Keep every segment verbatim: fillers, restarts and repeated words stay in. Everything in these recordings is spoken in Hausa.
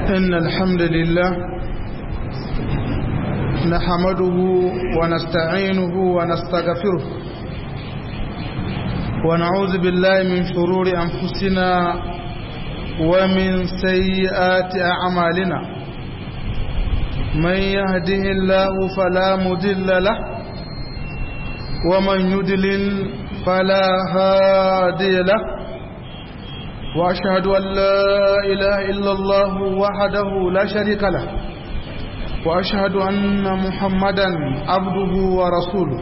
إن الحمد لله نحمده ونستعينه ونستغفره ونعوذ بالله من شرور أنفسنا ومن سيئات أعمالنا من يهده الله فلا مضل له ومن يضلل فلا هادي له وأشهد أن لا إله إلا الله وحده لا شريك له وأشهد أن محمدا عبده ورسوله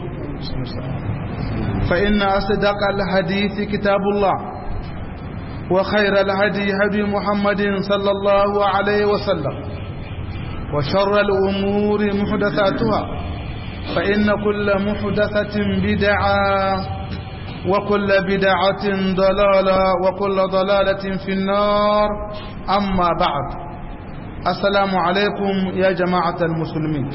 فإن أصدق الحديث كتاب الله وخير الهدي هدي محمد صلى الله عليه وسلم وشر الأمور محدثاتها فإن كل محدثة بدعة وكل بدعة ضلالة وكل ضلالة في النار أما بعد السلام عليكم يا جماعة المسلمين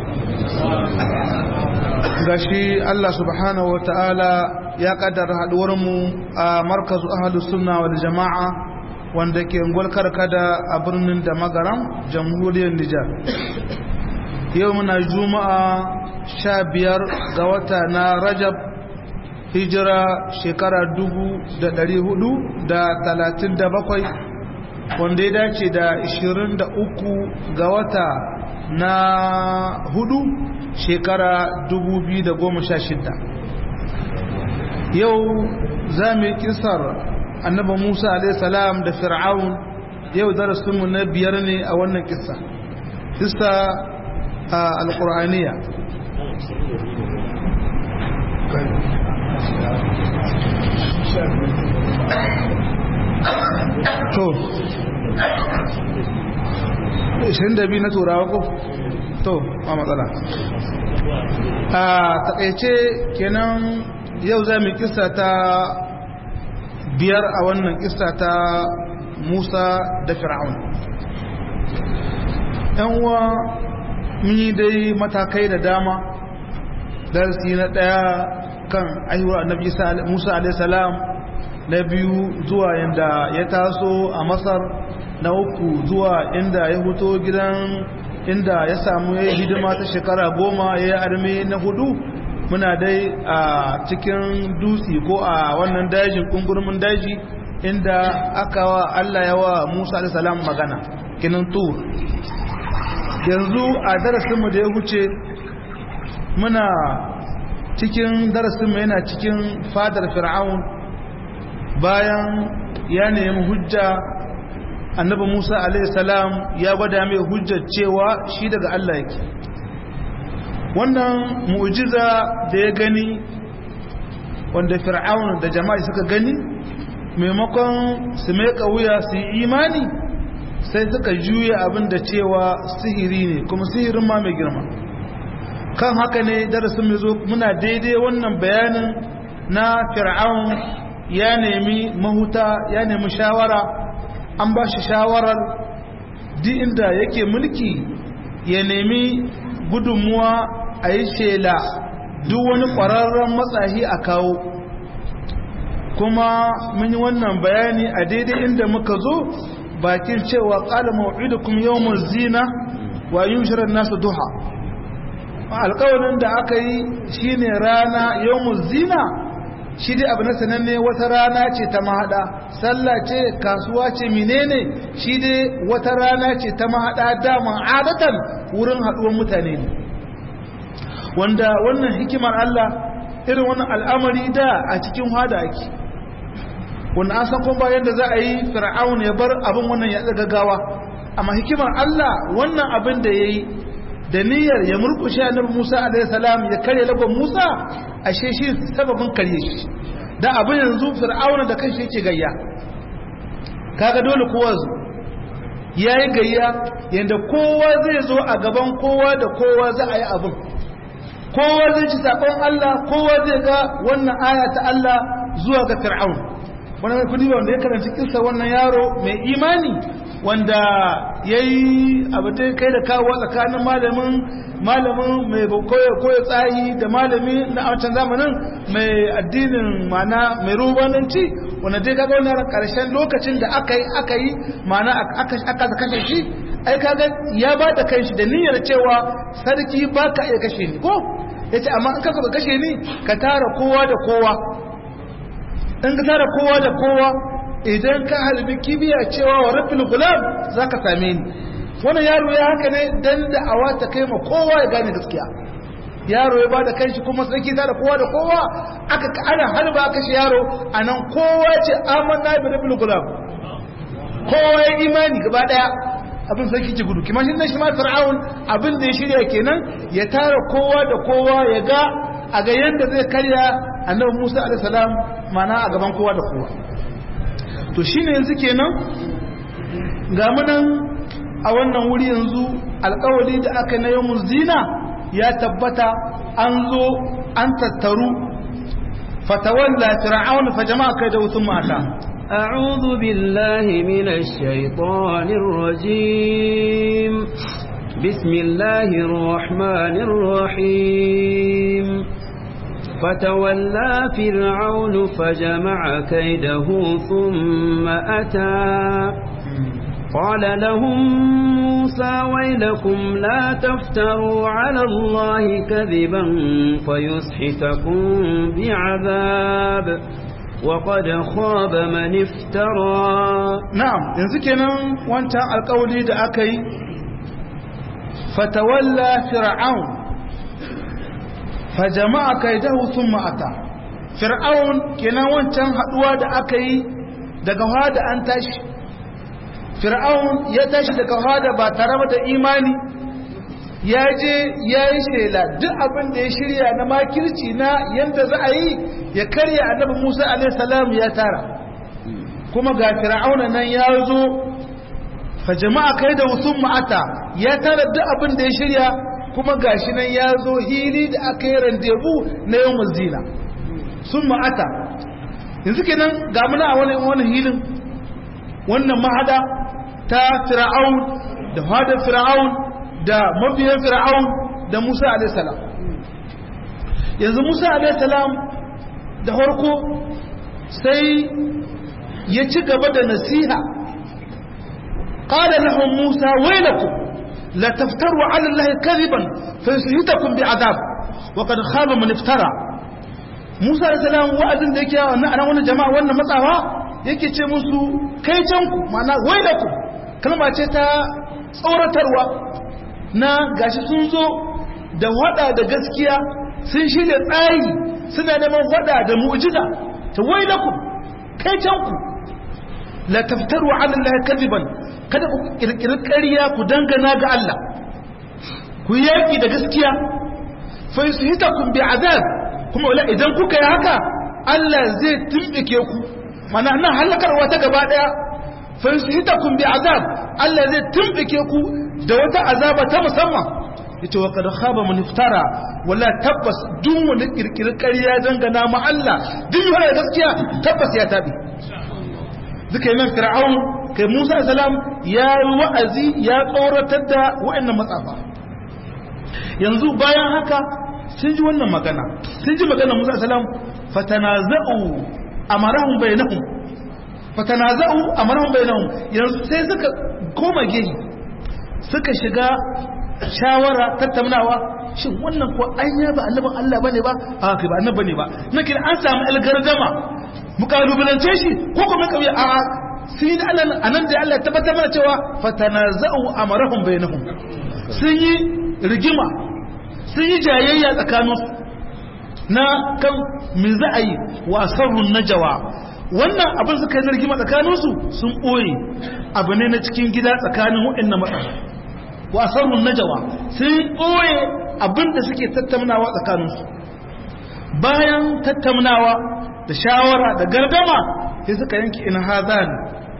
gashi Allah subhanahu wa ta'ala ya kaddara haduwarmu a markazu ahlus sunna wal jama'a wanda ke ungwar karkada a birnin da magaram jamhuriyar Nijar yau muna juma'a sha biyar ga wata na Rajab hijira shekara dubu da dari hudu da talatin da bakwai wanda ya dace da ishirin da uku ga wata na hudu shekara dubu biyu da goma sha shida yau za mu yi kisar annaba Musa alaihi salam da fir'aun yau darasinmu na biyar ne a wannan kisa kisa al-qur'aniya to ishirin da biyu na turawa ko to a matsala a takaice kenan yau za mu kisa ta biyar a wannan kisa ta Musa da Fir'aun yan uwa mun yi dai matakai da dama darasi na daya kan aiwa annabi Musa alaihi salam na biyu zuwa yanda ya taso a Masar na uku zuwa inda ya fito gidan inda ya samu ya yi hidima ta shekara goma ya yi arme na hudu muna dai a cikin dutse ko a wannan dajin kungurmin daji inda aka wa Allah ya wa Musa alaihi salam magana kinin tur yanzu a darasinmu da ya wuce muna cikin darasinmu yana cikin fadar fir'aun bayan ya nemi hujja annabi Musa alaihi salam ya gwada mai hujjar cewa shi daga Allah yake wannan mu'jiza da ya gani wanda fir'aun da jama'a suka gani maimakon su mai kauya su yi imani sai suka juya abin da cewa sihiri ne kuma sihirin ma mai girma kan haka ne darasin mu zo muna daidai wannan bayanin na fir'aun ya nemi mahuta ya nemi shawara an ba shi shawarar duk inda yake mulki ya nemi gudunmuwa a yi shela duk wani ƙwararren matsayi a kawo kuma mun yi wannan bayani a daidai inda muka zo bakin cewa ƙala maw'idukum yawmuz zina wa yushra an-nasu duha alƙawarin da aka yi shine rana yawmuz zina shi dai abu na sananne wata rana ce ta mahada sallah ce kasuwa ce menene shi dai wata rana ce ta mahada daman adatan wurin haduwar mutane ne wanda wannan hikimar Allah irin wannan al'amari da a cikin hada ake wanda an san kuma bayan da za a yi fir'aun ya bar abin wannan ya gaggawa amma hikimar Allah wannan abin da yayi da niyyar ya murkushe annabi Musa alaihi salam ya kare lagon Musa ashe shi sababin kare shi da abin yanzu fir'auna da kanshi yake gayya kaga dole kowa zo yayi gayya yanda kowa zai zo a gaban kowa da kowa za a yi abin kowa zai ci sakon Allah kowa zai ga wannan aya ta Allah zuwa ga fir'aun wannan kudi wanda ya karanta kissa wannan yaro mai imani wanda yayi abu ta kai da kawo tsakanin malamin malamin mai koyo koyo tsayi da malami na wancan zamanin mai addinin mana mai rubananci wanda dai kaga wannan karshen lokacin da aka yi aka yi mana aka aka kashe shi ai kaga ya ba da kanshi da niyyar cewa sarki baka iya kashe ni ko yace amma in ka ka kashe ni ka tara kowa da kowa in ka tara kowa da kowa idan ka halbi kibiya cewa wa rabbil gulam zaka same ni wannan yaro ya haka ne dan da awa ta kai ma kowa ya gane gaskiya yaro ya bada kanshi kuma sarki tara kowa da kowa aka ana halba kashe yaro anan kowa ce amanna bi rabbil gulam kowa ya imani gaba daya abin sarki ki gudu kimashin nan shi ma fir'aun abin da ya shirya kenan ya tara kowa da kowa ya ga a ga yanda zai karya annabi Musa alaihi salam mana a gaban kowa da kowa to shine yanzu kenan ga munan a wannan wuri yanzu alƙawari da aka na yawmuz zina ya tabbata an zo an tattaru fatawalla fir'aun fa jama'a kai da wasu mata أعوذ بالله من الشيطان الرجيم بسم الله الرحمن الرحيم فتولى فرعون فجمع كيده ثم أتى قال لهم موسى ويلكم لا تفتروا على الله كذبا فيسحتكم بعذاب وقد خاب من افترى نعم yanzu kenan wancan alƙawari da aka yi fatawalla fir'aun fajama'a kaidahu thumma ata fir'aun kenan wancan haduwa da aka yi daga hada an tashi fir'aun ya tashi daga hada ba tare da imani ya je ya yi shela duk abin da ya shirya na makirci na yadda za a yi ya karya annabi Musa alaihi salam ya tara kuma ga fir'auna nan ya zo fa jama'a kai da usum ma'ata ya tara duk abin da ya shirya kuma gashi nan ya zo hili da aka yi randebu na yawmul zina sun ma'ata yanzu kenan ga muna a wani wani hilin wannan mahada ta fir'aun da hadar fir'aun da mabiyan fir'aun da Musa alaihi salam yanzu Musa alaihi salam da farko sai ya ci gaba da nasiha qala lahum Musa waylakum la taftaru ala allahi kadiban fayusihitakum bi'adab wa qad khaba man iftara Musa alaihi salam wa'azin da yake wannan anan wannan jama'a wannan matsawa yake ce musu kai canku ma'ana waylakum kalma ce ta tsoratarwa na gashi sun zo da wada da gaskiya sun shirya tsari suna neman wada da mu'jiza ta wailakum kai canku la taftaru ala allahi kadiban kada ku kirkiri ƙarya ku dangana ga Allah ku yaki da gaskiya fa yusihitakum bi'azab kuma wala idan kuka yi haka Allah zai tumbike ku mana nan halakarwa ta gaba daya fa yusihitakum bi'azab Allah zai tumbike ku da wata azaba ta musamman yace wa kad khaba man iftara wala tabbas duk wani kirkirin ƙarya dangana ma Allah duk wani gaskiya tabbas ya tabi duka yana fir'aun kai Musa salam ya wa'azi ya tsoratar da wa'annan matsafa yanzu bayan haka sun ji wannan magana sun ji magana Musa salam fatanaza'u amarahum bainahum fatanaza'u amarahum bainahum yanzu sai suka koma gehi suka shiga shawara tattaunawa shin wannan ko anya ba annabin Allah bane ba a kai ba annabi bane ba nake an samu algargama mukalubalance shi ko kuma kauye a sai da Allah anan da Allah tabbatar mana cewa fatanaza'u amarahum bainahum sun yi rigima sun yi jayayya tsakaninsu na kan me za a yi wa sarrun najawa wannan abin suka yi rigima tsakaninsu sun ɓoye abu ne na cikin gida tsakanin waɗannan matsala wa sarrun najawa sun ɓoye abin da suke tattaunawa tsakaninsu bayan tattaunawa da shawara da gargama sai suka yanki in hazani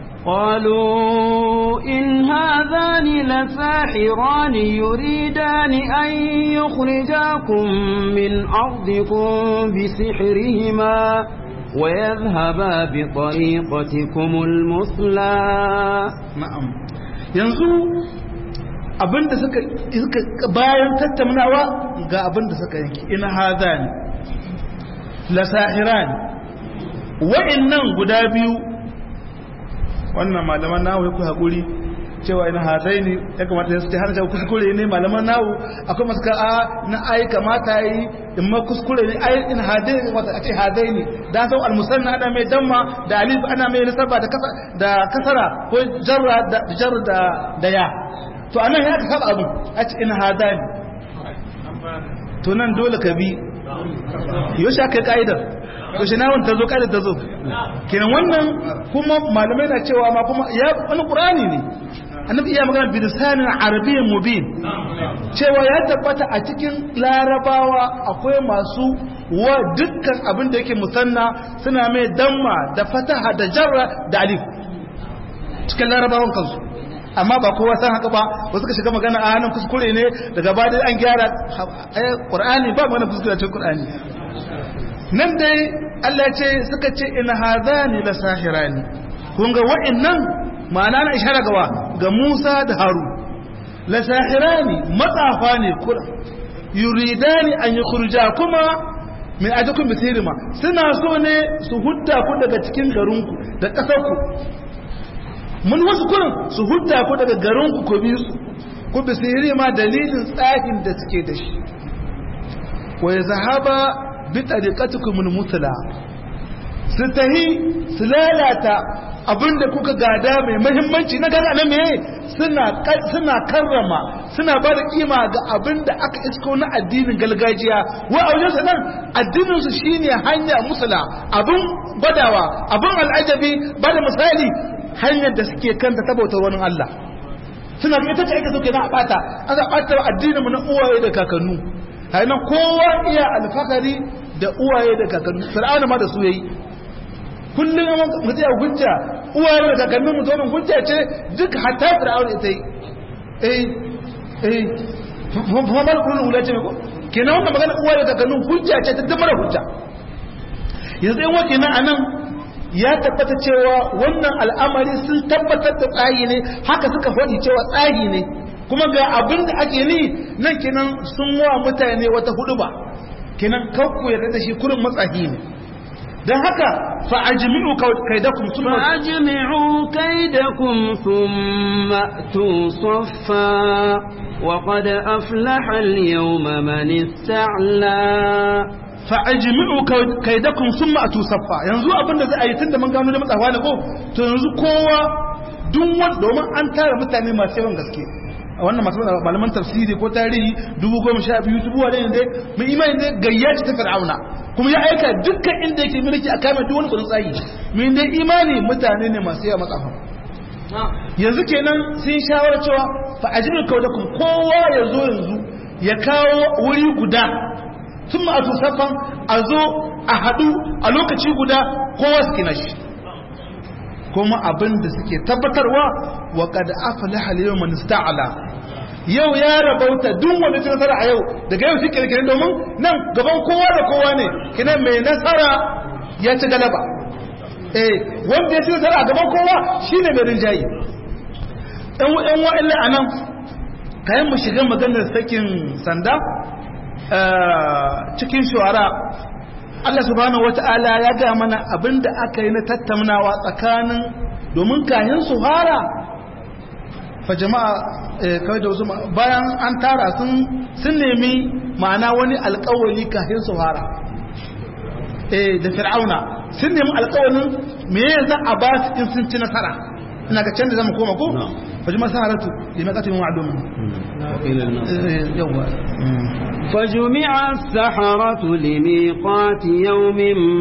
قالوا إن هذان لساحران يريدان أن يخرجاكم من أرضكم بسحرهما ويذهبا بطريقتكم المثلى. نعم ينزو abinda suka suka bayan tattaunawa ga abinda suka yanki in hadani la sahiran wa'annan guda biyu wannan malaman nawa ku hakuri cewa ina hadaini ya kamata su har da kuskure ne malaman nawo akwai masu ka a na ai kamata yi in ma kuskure ne ai in hadaini wata a ce hadaini dan sau al-musanna ana mai damma da alif ana mai nasaba da kasa da kasara ko jarra da jarra da da ya to anan ya ka saba abu a ce in hadani to nan dole ka bi yau sha kai kaidar to shi nawon ta zo kaidar ta zo kenan wannan kuma malamai na cewa ma kuma ya wani qur'ani ne annabi iya magana bi lisanin arabiyyin mubin cewa ya tabbata a cikin larabawa akwai masu wa dukkan abin da yake musanna suna mai damma da fataha da jarra da alif cikin larabawan kansu amma ba kowa san haka ba wasu ka shiga magana a hannun kuskure ne daga ba an gyara qur'ani ba magana kuskure cikin qur'ani nan dai Allah ce suka ce in hadani la sahirani kun ga wa'annan ma'ana na ishara gawa ga Musa da Harun la sahirani matsafa ne kula yuridani an yukhrijakuma min ajakum bisirima suna so ne su hudda ku daga cikin garinku da kasarku mun wasu kurin su hudda ku daga garinku ku bi su ku bisirima dalilin tsahin da suke da shi wa yazhaba bi tariqatikum al-mutla su tahi su lalata abinda kuka gada mai muhimmanci na gada na meye suna suna karrama suna ba da kima ga abinda aka isko na addinin gargajiya wa a wajen nan addinin su shine hanya musula abin badawa abin al'ajabi ba da misali hanyar da suke kanta ta bautar wani Allah suna ga ita ce ake so kenan a bata aka bata addinin mu na uwaye da kakannu hainan kowa iya alfakari da uwaye da kakannu fir'auna ma da su yayi kullum an mutu ya hujja uwaye da kakannin mu zonin hujja ce duk hatta fir'auna ita yi eh eh famar kullum wula ce ko kenan wannan magana uwaye da kakannin hujja ce ta dumar hujja yanzu in wace na anan ya tabbata cewa wannan al'amari sun tabbatar da tsayi ne haka suka faɗi cewa tsayi ne kuma ga abin da ake ni nan kenan sun wa mutane wata hudu ba kenan kanku yarda da shi kurin matsahi ne don haka fa'ajimi'u kaidakum sun fa'ajimi'u kaidakum thumma tu saffa wa qad aflaha al-yawma man ista'la fa'ajimi'u kaidakum thumma atu saffa yanzu abinda za a yi tunda mun gano da matsawa ne ko to yanzu kowa duk wanda domin an tara mutane masu yawan gaske a wannan masu malaman tafsiri ko tarihi dubu goma sha biyu dubu wane ne dai mun imani dai gayyaci ta fir'auna kuma ya aika dukkan inda yake mulki a kama duk wani kudin tsayi mun dai imani mutane ne masu yawa matsafa yanzu kenan sun shawara cewa fa ajibul kawdakum kowa ya zo yanzu ya kawo wuri guda sun ma a tusafan a zo a haɗu a lokaci guda kowa su kina shi kuma abin da suke tabbatarwa wa qad aflaha al-yawma nasta'ala yau ya rabauta duk wanda ya nasara a yau daga yau shike kenan domin nan gaban kowa da kowa ne kinan mai nasara ya ci galaba eh wanda ya ci nasara a gaban kowa shine mai rinjayi dan ɗan wa'illa anan kayan mu shiga maganar sakin sanda cikin shuara Allah subhanahu wata'ala ya ga mana abinda aka yi na tattaunawa tsakanin domin kayan su fara fa jama'a kawai da wasu bayan an tara sun sun nemi ma'ana wani alƙawari kayan su fara eh da fir'auna sun nemi alƙawarin me za a ba su in sun ci nasara ina ga can da zamu koma ko fa jama'a saharatu limaqatin ma'lum yawa فجمع السحرة لميقات يوم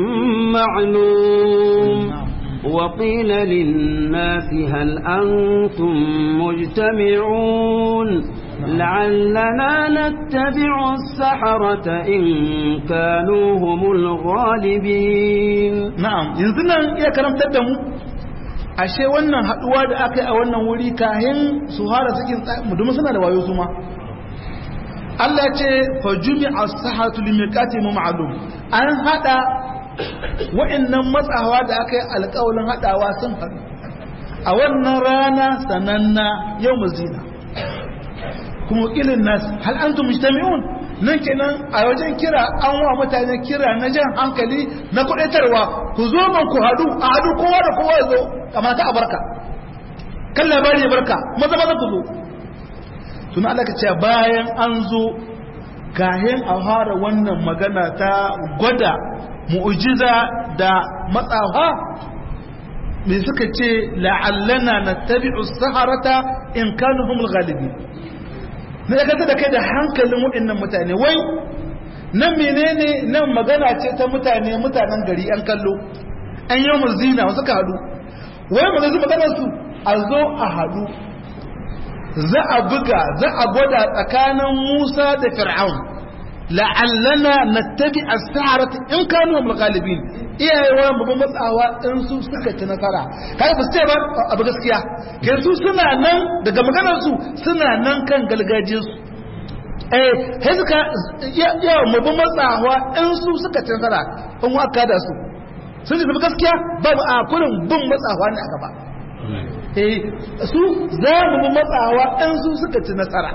معلوم وقيل للناس هل أنتم مجتمعون لعلنا نتبع السحرة إن كانوا هم الغالبين. نعم ينزلنا يا كلام تدمو ashe wannan haduwa da aka yi a wannan wuri kahin su hara cikin mudumin suna da wayo su ma Allah ce fajumi as-sahatu limiqati ma'lum an hada wa'annan matsawa da aka yi alƙawarin hadawa sun haɗu a wannan rana sananna yawmuz zina kuma ilin nas hal antum mujtami'un nan kenan a wajen kira an wa mutane kira na jan hankali na kudaitarwa ku zo man ku hadu a hadu kowa da kowa zo kamar ka abarka kan labari ya barka maza maza ku zo tun Allah ka ce bayan an zo kahin a fara wannan magana ta gwada mu'jiza da matsawa me suka ce la'allana nattabi'u saharata in kanu humul ghalibin ne ya kanta da kai da hankalin waɗannan mutane wai nan menene nan magana ce ta mutane mutanen gari an kallo an yi muzina wasu ka hadu wai mu zai magana su a zo a hadu za a buga za a gwada tsakanin Musa da Fir'aun la'allana nattabi as-saharata in kanu hum al-ghalibin iyayewa babban matsawa in su suka ci nasara kai ba su ce ba abu gaskiya kai su suna nan daga maganar su suna nan kan galgajin su eh sai suka ya babban matsawa in su suka ci nasara in waka da su sun ji gaskiya ba a kullum bin matsawa ne a gaba eh su za mu bi matsawa in su suka ci nasara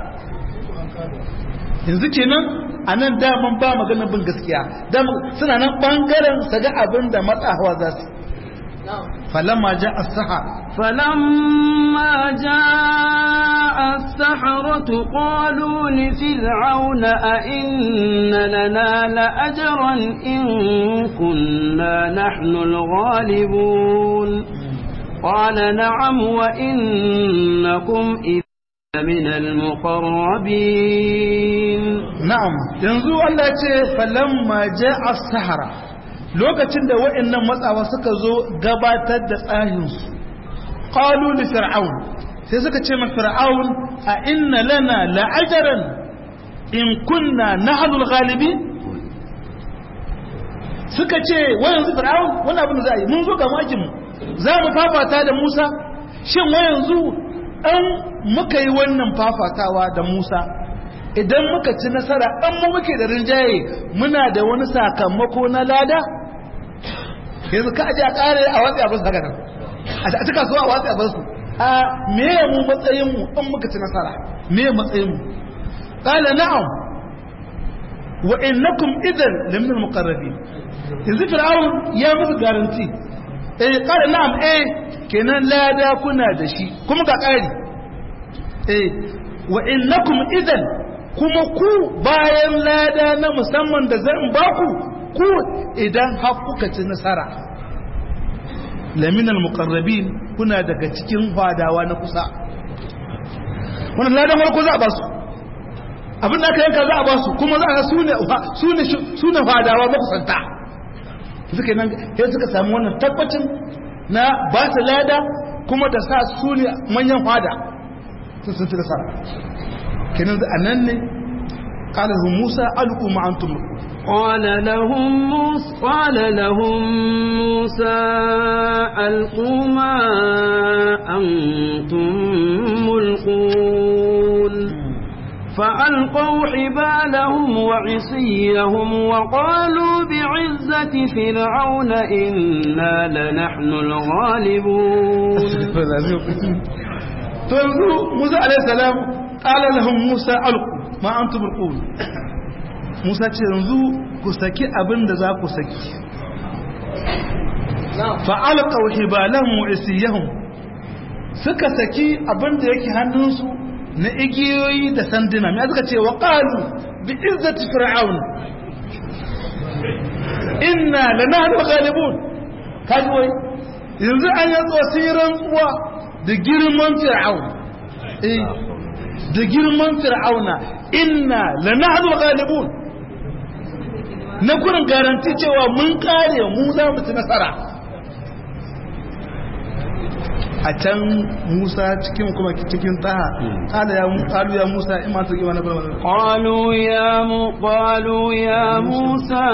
yanzu kenan a nan daman ba maganar bin gaskiya suna nan ɓangaren su ga abin da matsawa za su falamma ja as-sahar falamma ja as-saharatu qalu li fir'auna a inna lana la ajran in kunna nahnu al-ghalibun qala na'am wa innakum من المقربين نعم yanzu Allah ce falamma ja'a as-sahara lokacin da wayannan matsawa suka zo gabatar da tsahin su qalu li fir'aun sai suka ce ma fir'aun a inna lana la'ajran in kunna nahnu al-ghalibin suka ce wayanzu fir'aun wannan abin da za a yi mun zo ga makin mu za mu fafata da Musa shin wayanzu an muka yi wannan fafatawa da Musa idan muka ci nasara an mu muke da rinjaye muna da wani sakamako na lada yanzu ka aje a kare a watsi a basu haka nan a cika so a watsi a basu a meye mu matsayin mu an muka ci nasara meye matsayin mu qala na'am wa innakum idan lamin al-muqarrabin yanzu fir'aun ya musu garanti eh qala na'am eh kenan lada kuna da shi kuma ga ƙari eh wa innakum idan kuma ku bayan lada na musamman da zan ba ku ku idan har kuka ci nasara laminal muqarrabin kuna daga cikin fadawa na kusa wannan ladan farko za a ba su abin da aka yanka za a ba su kuma za a sune sune sune fadawa makusanta suka nan sai suka samu wannan tabbacin na ba ta lada kuma da sa su ne manyan fada sun sun fi nasara kenan a nan ne ƙalar musa alku ma'antum قال لهم موسى قال لهم موسى ألقوا ما أنتم ملقون فألقوا حبالهم وعصيهم وقالوا بعزة فرعون إنا لنحن الغالبون فانظروا موسى عليه السلام قال لهم موسى ألقوا ما أنتم ملقون موسى تنظروا كسكي أبن ذا كسكي فألقوا حبالهم وعصيهم suka saki abin da yake hannunsu na igiyoyi da sanduna mai suka ce wa qalu bi izzati fir'aun inna lanahnu ghalibun kaji wai yanzu an yi tsosiran uwa da girman fir'aun eh da girman fir'auna inna lanahnu ghalibun na kurin garanti cewa mun kare mu za mu ci nasara a can Musa cikin kuma cikin taha qala ya qalu ya Musa imma tu imana qalu ya mu qalu ya Musa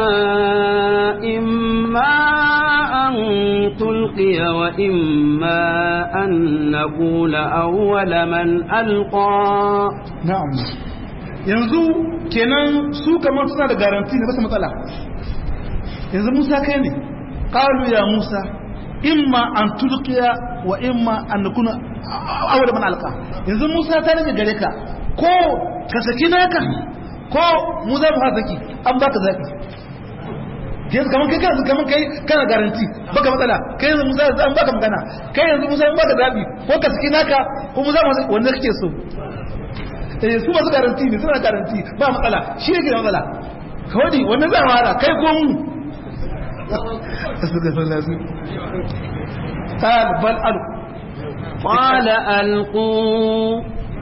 imma an tulqiya wa imma an naqula awwala man alqa na'am yanzu kenan su kamar suna da garanti ne ba su matsala yanzu Musa kai ne qalu ya Musa imma an tulqiya wa imma an nakuna awwal man alqa yanzu Musa ta rage gare ka ko ka saki naka ko mu za mu ha saki an baka zaki yanzu kaman kai kana kaman kai kana garanti baka matsala kai yanzu Musa zan baka magana kai yanzu Musa zan baka zabi ko ka saki naka ko Musa wanda kake so eh su masu garanti ne suna garanti ba matsala shi yake da matsala kawai wannan zai fara kai ko mu قال بل ألقوا قال ألقوا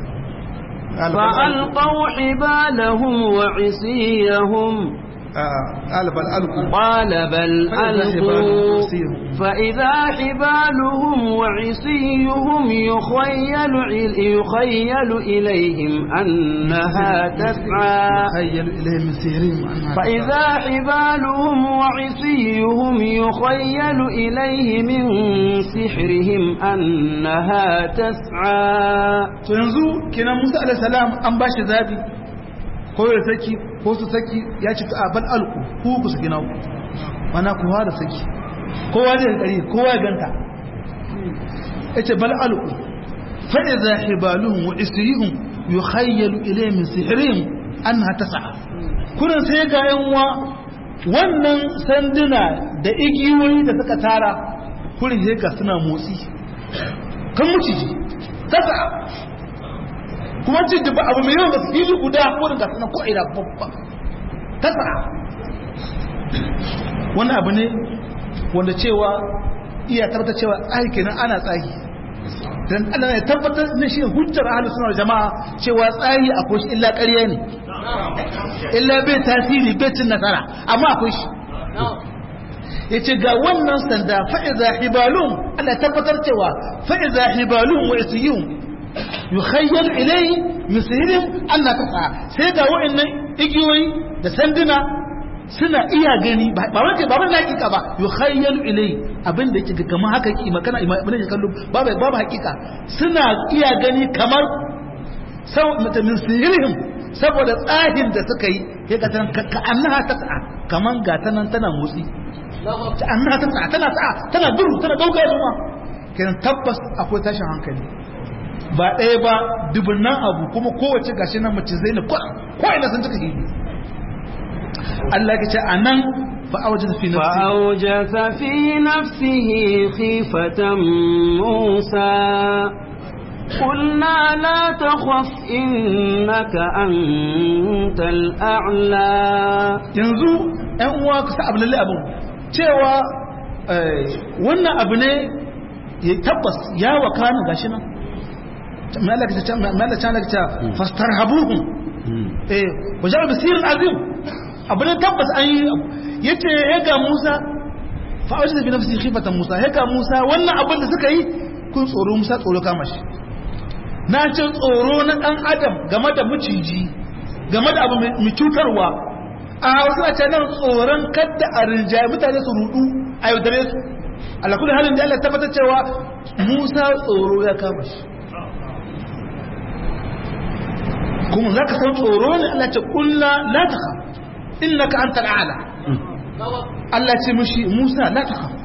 فألقوا حبالهم وعصيهم قال بل ألقوا قال بل ألقوا فإذا حبالهم وعصيهم يخيل يخيل إليهم أنها تسعى فإذا حبالهم وعصيهم يخيل إليه من سحرهم أنها تسعى. تنزو كنا موسى عليه السلام أنباش ذابي ko ya saki ko su saki ya ci a bal alku ku ku saki nawo mana ku da saki kowa zai kare kowa ganta yace bal alku fa idha hibaluhum wa isyihum yukhayyalu ilayhi min sihrihim annaha tas'a kuran sai ga yanwa wannan sanduna da igiyoyi da suka tara kurin sai ga suna motsi kan muciji tas'a kuma ce da abu mai yawan gaske yi guda wurin ga suna ko'ina babba ta tsara wani abu ne wanda cewa iya tabbatar cewa aiki nan ana tsahi don ana ya tabbatar na shi hujjar ahalus suna jama'a cewa tsahi akwai shi illa ƙarya ne illa bai tasiri bai cin nasara amma akwai shi ya ce ga wannan sanda fa'iza hibalun ana tabbatar cewa fa'iza hibalun wa isiyun yukhayyal ilayhi min sihrihim anna tas'a sai ga wa'annan igiyoyi da sanduna suna iya gani ba wanda ba wanda hakika ba yukhayyal ilayhi abinda yake kamar haka ki magana ibn ya kallo babu babu hakika suna iya gani kamar sau min sihrihim saboda tsahin da suka yi sai ga tan ka annaha tas'a kaman ga tanan tana motsi ta annaha tas'a tana tas'a tana duru tana dauka zuwa kenan tabbas akwai tashin hankali ba ɗaya ba dubunnan abu kuma kowace gashi nan mace zai na ko ina sun cika hili Allah ya ce anan fa awjasa fi nafsihi fa awjasa fi nafsihi khifatan Musa qulna la takhaf innaka antal a'la yanzu ɗan uwa ku sa abulalle abun cewa wannan abu ne ya tabbas ya wakana gashi nan مالك مالك مالك فاسترهبوهم ايه وجاء بسير عظيم ابن تبس اي yace yaga Musa fa awjada bi nafsi khifatan Musa yaga Musa wannan abin da suka yi kun tsoro Musa tsoro kama shi na ce tsoro na dan adam game da muciji game da abu mai cutarwa a wasu a nan tsoron kadda a rinjaye mutane su rudu a yaudare su ala kullu halin da Allah tabbatar cewa Musa tsoro ya kama shi kuma za ka san tsoro ne Allah ce kulla la ta khaf innaka antal a'la Allah ce mishi Musa la ta khaf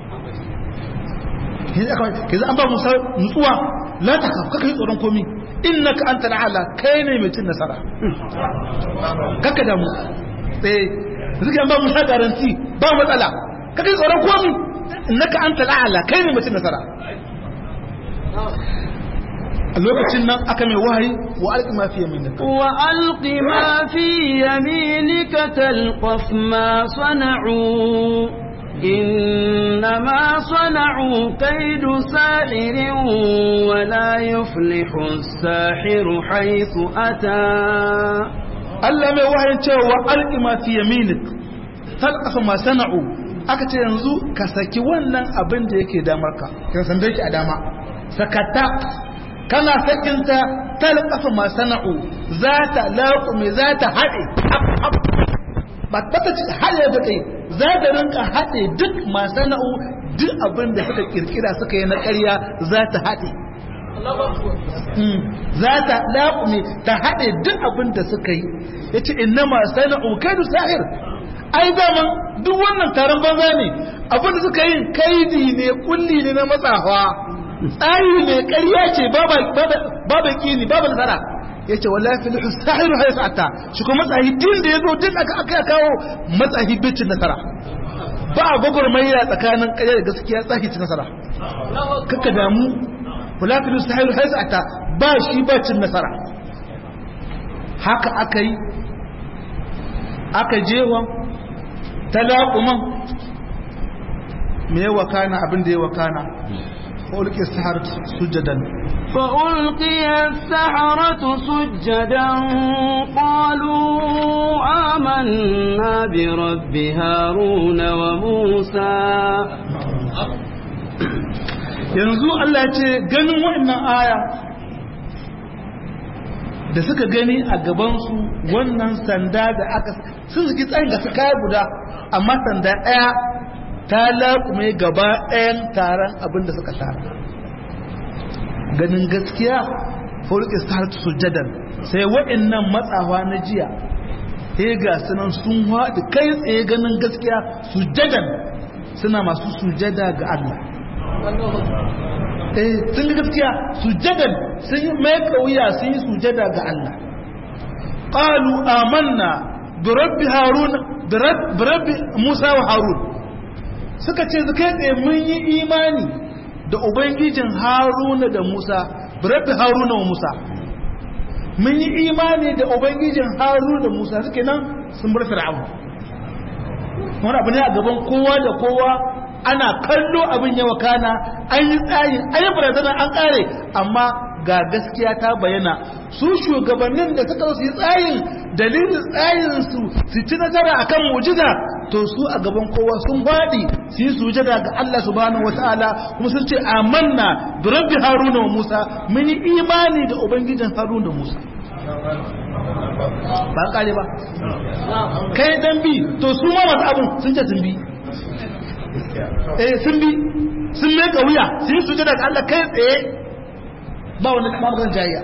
kiza an ba Musa nutsuwa la ta khaf kaka yi tsoron komi innaka antal a'la kai ne mai cin nasara kaka da mu eh zuke an ba Musa garanti ba matsala kaka yi tsoron komi innaka antal a'la kai ne mai cin nasara a lokacin nan aka mai wahayi wa alqi ma fi yaminika wa alqi ma fi yaminika talqaf ma sana'u innama sana'u kaydu sahirin wa la yuflihu as-sahiru haythu ata Allah mai wahayin cewa wa alqi ma fi yaminik talqaf ma sana'u aka ce yanzu ka saki wannan abin da yake damarka kin san da yake a dama sakata kana sakinta talqafa ma sana'u zata laqumi zata hade ba ta ci hade ba kai zata rinka hade duk ma sana'u duk abin da suka kirkira suka yi na ƙarya zata hade zata laqumi ta hade duk abin da suka yi yace innama sana'u kaidu sahir ai zaman duk wannan taron banza ne abin da suka yi kaidi ne kulli ne na matsafa tsari ne ƙarya ce babu kini babu nasara yace wallahi fil husahiru haysata shi kuma matsayi din da yazo din aka aka kawo matsayi bicin nasara ba gogormayya tsakanin ƙarya da gaskiya tsaki ci nasara kaka damu wallahi fil husahiru haysata ba shi ba cin nasara haka akai aka jewa talaquman me ya wakana abin da ya wakana فألقي السحرة سجدا فألقي السحرة سجدا قالوا آمنا برب هارون وموسى yanzu Allah ya ce ganin wannan aya da suka gani a gabansu wannan sanda da aka sun suke tsayin ga su kaya guda amma sanda ɗaya ta laƙume gaba ɗayan taron abin da suka tara ganin gaskiya fulƙis ta harta sujjadan sai waɗannan matsawa na jiya sai ga sunan sun haɗu kai tsaye ganin gaskiya sujjadan suna masu sujjada ga Allah eh sun ga gaskiya sujjadan sun yi mai kauya sun yi sujjada ga Allah qalu amanna bi rabbi harun bi rabbi musa wa harun suka ce kai tsaye mun yi imani da ubangijin haruna da musa birabbi haruna wa musa mun yi imani da ubangijin haruna da musa suke nan sun bar fir'aun wani abu ne a gaban kowa da kowa ana kallo abin yawa kana an yi tsayin an yi barazana an kare amma ga gaskiya ta bayyana su shugabannin da suka su yi tsayin dalilin tsayin su su ci nasara akan mu'jiza to su a gaban kowa sun faɗi su yi sujada ga Allah subhanahu wataala kuma sun ce amanna bi rabbi haruna wa musa mun yi imani da ubangijin haruna da musa ba kare ba kai dan bi to su ma masu abun sun ce sun bi eh sun bi sun mai kauya sun yi sujada ga Allah kai tsaye ba wani maganar jayya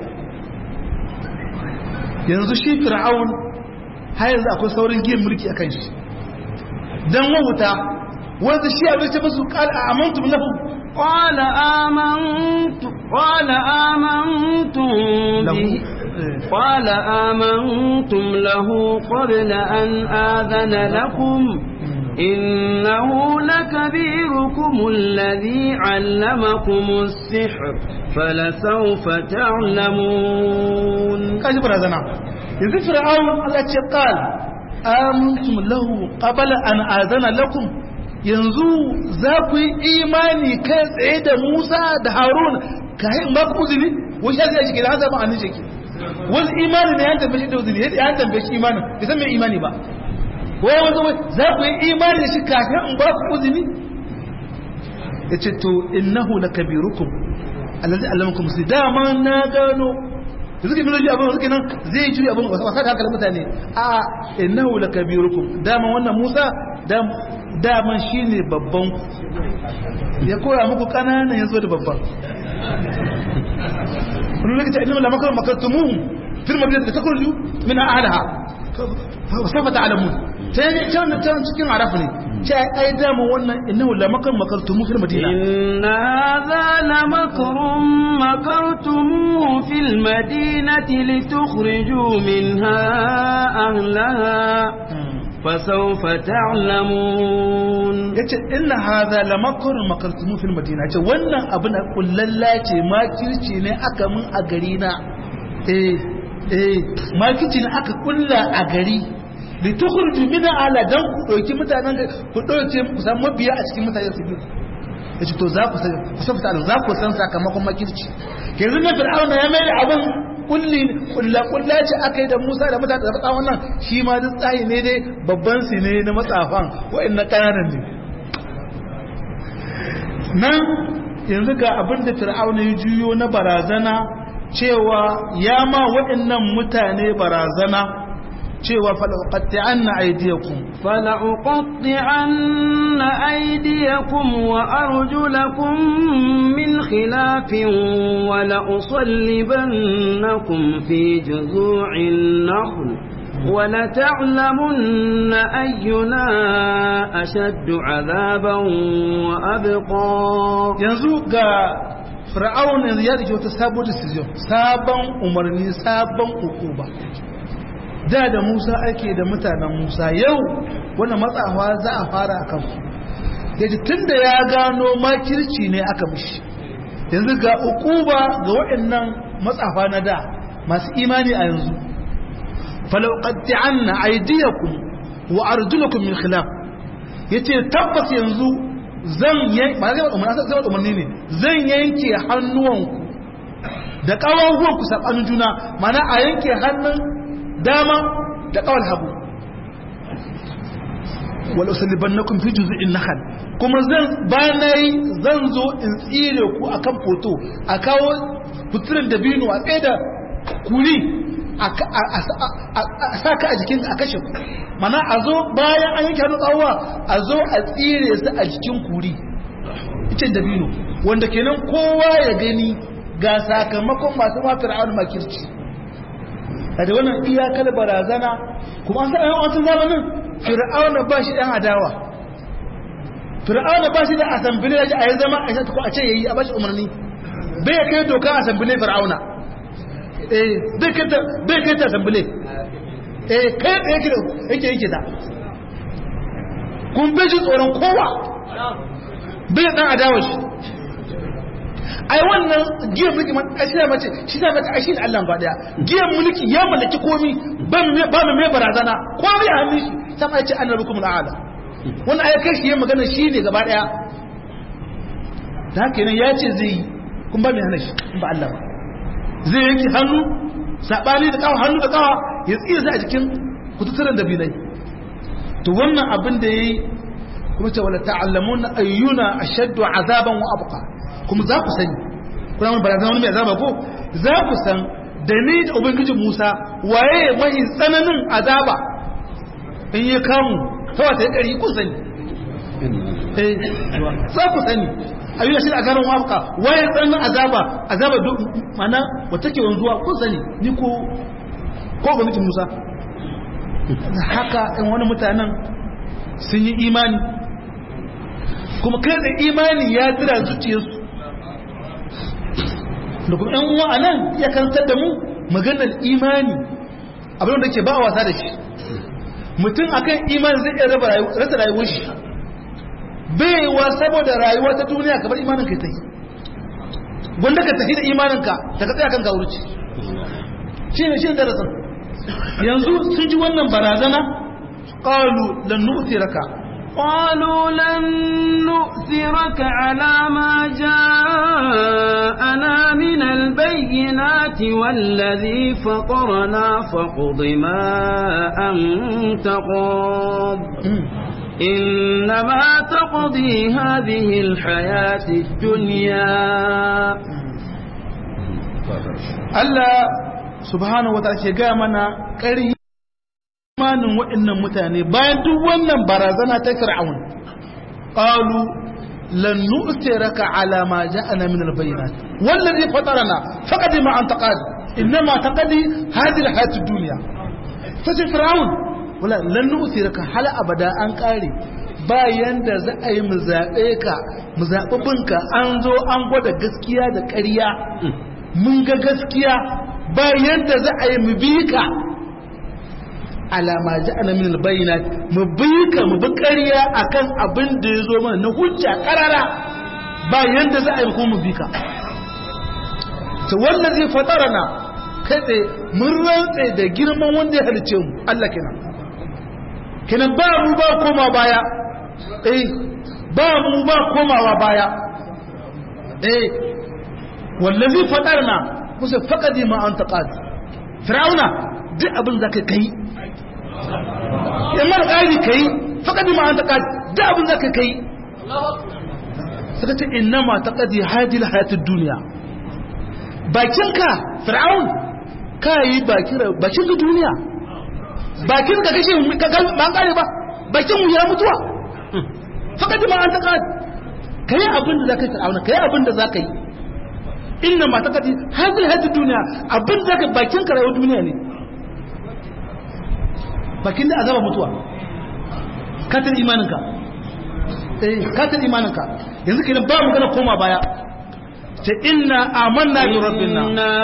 yanzu shi fir'aun har yanzu akwai saurin giyan mulki akan shi dan wauta wanda shi abin ce musu qala amantum lahu qala amantu qala amantum bihi qala amantum lahu qabla an adana lakum innahu lakabirukum alladhi 'allamakum as-sihr falasawfa ta'lamun kaji barazana yanzu fir'aun Allah ce qala amantum lahu qabla an adana lakum yanzu za ku yi imani kai tsaye da Musa da Harun kai ba ku uzuri wai sai ya shige da zama annin shike wal imani ne ya tambaye da uzuri ya tambaye shi imanin bai san me imani ba wai wanda za ku yi imani da shi kafin in ba ku uzuri yace to innahu lakabirukum allazi allamakum sidama na gano suke nuna abin suke nan zai juri abin wasa da hankalin mutane a innahu lakabirukum dama wannan Musa daman shine babban ku ya koya muku kananan yazo da babban kullu lokaci inna la makar makartumu fil madinati takhruju min ahliha fa sawfa ta'lamun sai can can cikin arafa ne ce ai dama wannan innahu la makar makartumu fil madina inna hadha la makrun makartumu fil madinati litukhriju minha ahlaha fasawfa ta'lamun yace inna hadha la makrun makartumu fil madina yace wannan abin kullalla ce makirci ne aka mun a gari na eh eh makirci ne aka kulla a gari litukhriju min ala dan ku dauki mutanen ku dauke ku san mabiya a cikin mutanen su yace to za ku san ku san fata za ku san sakamakon makirci yanzu na fir'auna ya mai abin kulli kulla kulla ce akai da Musa da mutane da tsawon nan shi ma duk tsayi ne dai babban su ne na matsafan wa'annan kananan ne nan yanzu ga abin da fir'auna ya juyo na barazana cewa ya ma wa'annan mutane barazana cewa falaqatti'anna aydiyakum falaqatti'anna aydiyakum wa arjulakum min khilafin wa la usallibannakum fi juzu'in nakhl wa la ta'lamunna ayyuna ashaddu 'adaban wa abqa yanzu ga fir'aun yanzu ya dake wata sabon decision sabon umarni sabon hukuma da da Musa ake da mutanen Musa yau wannan matsawa za a fara a kansu yaji tunda ya gano makirci ne aka mishi yanzu ga hukuma ga waɗannan matsafa na da masu imani a yanzu falau qat'anna aydiyakum wa arjulakum min khilaf yace tabbas yanzu zan yanke ba zai umarni sai umarni ne zan yanke hannuwanku da kawahuwanku sabanin juna mana a yanke hannun dama da kawal hagu wal usallibannakum fi juz'in nakhl kuma zan bayan nayi zan zo in tsire ku akan foto a kawo fitirin dabino a tsaye da kuri a saka a jikin a kashe mana a zo bayan an yanke hannu tsawa a zo a tsire su a jikin kuri ita dabino wanda kenan kowa ya gani ga sakamakon masu matar an makirci a da wannan iyakar barazana kuma an sa'ayin wancan zamanin fir'auna ba shi ɗan adawa fir'auna ba shi da asambile ya ji a yi zama a yi a ce ya yi a ba shi umarni bai ya kai doka asambile fir'auna eh bai kai ta asambile eh kai tsaye yake yake yake da kun bai shi tsoron kowa bai ɗan adawa shi ai wannan giyan mulki a shi da mace shi da mace a shi da Allah ba daya giyan mulki ya mallaki komi ba mu mai barazana komai a hannun shi sama ya ce an rubukum al'ala wannan ai kai shi ya magana shi ne gaba daya da haka nan ya ce zai kun ba mai hana shi ba Allah ba zai yanki hannu sabani da kawo hannu da kawa ya tsira zai a jikin kututturen da bilai to wannan abin da yayi kuma ce wala ta'allamuna ayyuna ashaddu azaban wa abqa kuma za ku sani kuna mun barazana wani mai azaba ko za ku san da ni da ubangijin Musa waye mai tsananin azaba in ya kamu ta wata ɗari kun sani eh za ku sani ayyuna shi a garin wafka waye tsananin azaba azaba mana wata ke wanzuwa kun sani ni ko ko ubangijin Musa haka in wani mutanen sun yi imani kuma kai da imani ya tsira zuciyarsu da kuma ‘yan uwa a nan ya karantar da mu maganar imani abin da ke ba wasa da shi mutum akan imani zai iya rasa rayuwar shi baiwa saboda rayuwa ta duniya kamar imanin ka ta yi wanda ka tafi da imaninka ta ka tsaya kan gawurci shi ne shi ne darasin yanzu sun ji wannan barazana ƙalu lan nu'thiraka قالوا لن نؤثرك على ما جاءنا من البينات والذي فطرنا فاقض ما أنت قاض إنما تقضي هذه الحياة الدنيا الله سبحانه وتعالى قامنا كريه imanin waɗannan mutane bayan duk wannan barazana ta fir'aun qalu lan nu'tiraka ala ma ja'ana min al-bayyinat wallazi fatarana faqad ma anta qad inma taqdi hadhihi al-hayat ad-dunya fa fir'aun wala lan nu'tiraka hala abada an kare bayan da za a yi mu zabe ka mu zabi binka an zo an gwada gaskiya da ƙarya mun ga gaskiya bayan da za a yi mu bi ka alama ja'ana min albayinat mu bika mu bi ƙarya akan abin da yazo mana na hujja karara ba yanda za a yi kuma mu bika to wallazi fatarana kai mun rantsa da girman wanda ya halice mu Allah kenan kenan ba mu ba koma baya eh ba mu ba komawa baya eh wallazi fatarana kusa faqadi ma anta qad fir'auna duk abin zaka kai in mara ƙari ka yi faƙaɗi ma an ta ƙaɗi da abin za ka kai suka ce ina ma ta ƙaɗi hajjil hayatun duniya bakinka fir'aun ka yi bakin ka duniya bakin ka kashe ba an ƙare ba bakin mu ya mutuwa faƙaɗi ma an ta ƙaɗi ka yi abin da za ka yi fir'aun ka yi abin da za ka yi ina ma ta ƙaɗi hajjil hayatun duniya abin da za ka bakin ka rayuwar duniya ne bakin da azaba mutuwa katin imaninka eh katin imaninka yanzu kenan ba mu gana koma baya ta inna amanna bi rabbina inna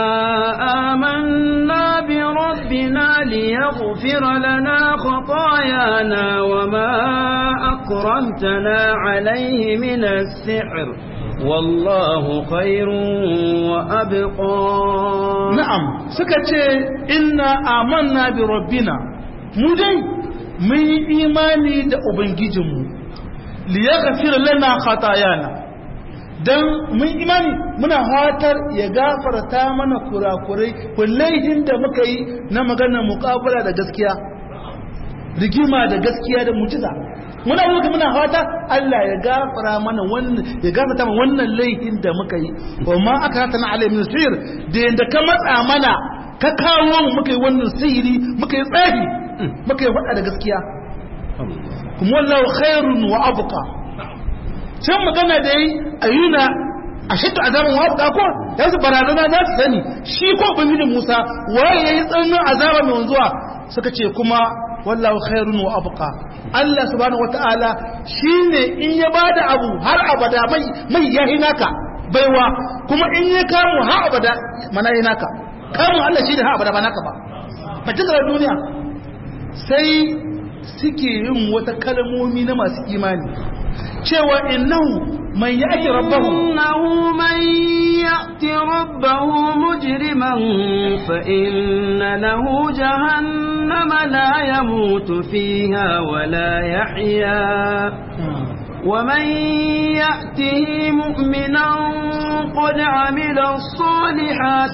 amanna bi rabbina liyaghfira lana khatayana wama akramtana alayhi min as-sihr wallahu khairun wa abqa. na'am suka ce inna amanna bi rabbina mu dai mun yi imani da ubangijinmu liyaghfir lana khatayana dan mun imani muna fatar ya gafarta mana kurakurai kullaihin da muka yi na maganar muqabala da gaskiya rigima da gaskiya da mujiza muna muka muna fata Allah ya gafara mana wannan ya gafarta mana wannan laihin da muka yi amma aka hata na alai min sihir da yanda ka matsa mana ka kawo mu muka yi wannan sihiri muka yi tsari muka yi faɗa da gaskiya kuma wallahu khairun wa abqa can magana da yi ayyuna ashaddu azaban wa abqa ko yanzu barazana za su sani shi ko ubangiji Musa waye yayi tsananin azaba mai wanzuwa suka ce kuma wallahu khairun wa abqa Allah subhanahu wataala shine in ya bada abu har abada mai mai yahi naka baiwa kuma in ya kamu har abada mana yahi naka kamu Allah shine har abada ba naka ba ba cikin duniya sai suke yin wata kalmomi na masu imani cewa innahu man ya'ti rabbahu innahu man ya'ti rabbahu mujriman fa inna lahu jahannama la yamutu fiha wa la yahya ومن يأته مؤمنا قد عمل الصالحات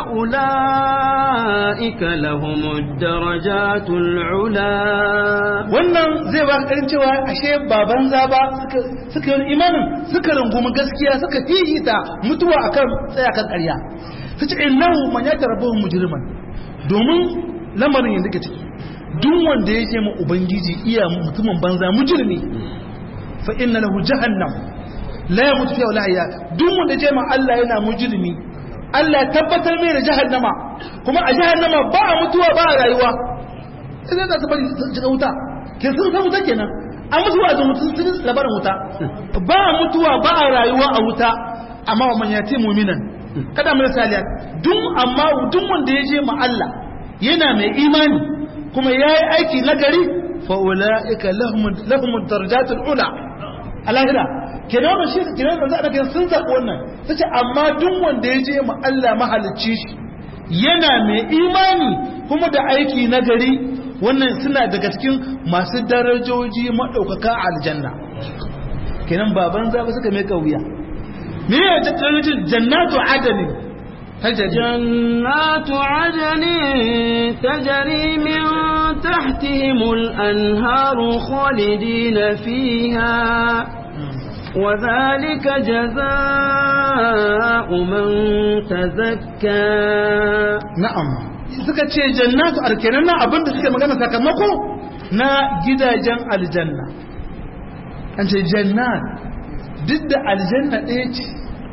فأولئك لهم الدرجات العلا. wannan zai ba ka cewa ashe baban zaba suka suka yi imanin suka rungumi gaskiya suka hihita mutuwa akan tsaya kan ƙarya suce innahu man yatarabbu mujriman domin lamarin yanda ke ciki duk wanda yake ma ubangiji iya mutumin banza mujrimi fa inna lahu jahannam la yamutu fiha wala yahya duk wanda je ma Allah yana mujrimi Allah ya tabbatar mai da jahannama kuma a jahannama ba a mutuwa ba a rayuwa idan za su bari shiga wuta ke sun san wuta kenan an mutuwa da mutum sun labarin wuta ba a mutuwa ba a rayuwa a wuta amma wa man yati mu'minan kada mu misali duk amma duk wanda ya je ma Allah yana mai imani kuma yayi aiki nagari fa ulaika lahum lahum darajatul ula alahira kenan wannan shi kenan da za a sun zaɓi wannan tace amma duk wanda ya je ma Allah mahalicci shi yana mai imani kuma da aiki na gari wannan suna daga cikin masu darajoji madaukaka a aljanna kenan baban zaba suka mai kauya me ya ta darajojin jannatu adani جنات عدن تجري من تحتهم الأنهار خالدين فيها وذلك جزاء من تزكى. نعم suka ce jannatu arkenan na abinda suke magana sakamako na gidajen aljanna an ce jannat duk da aljanna ɗaya ce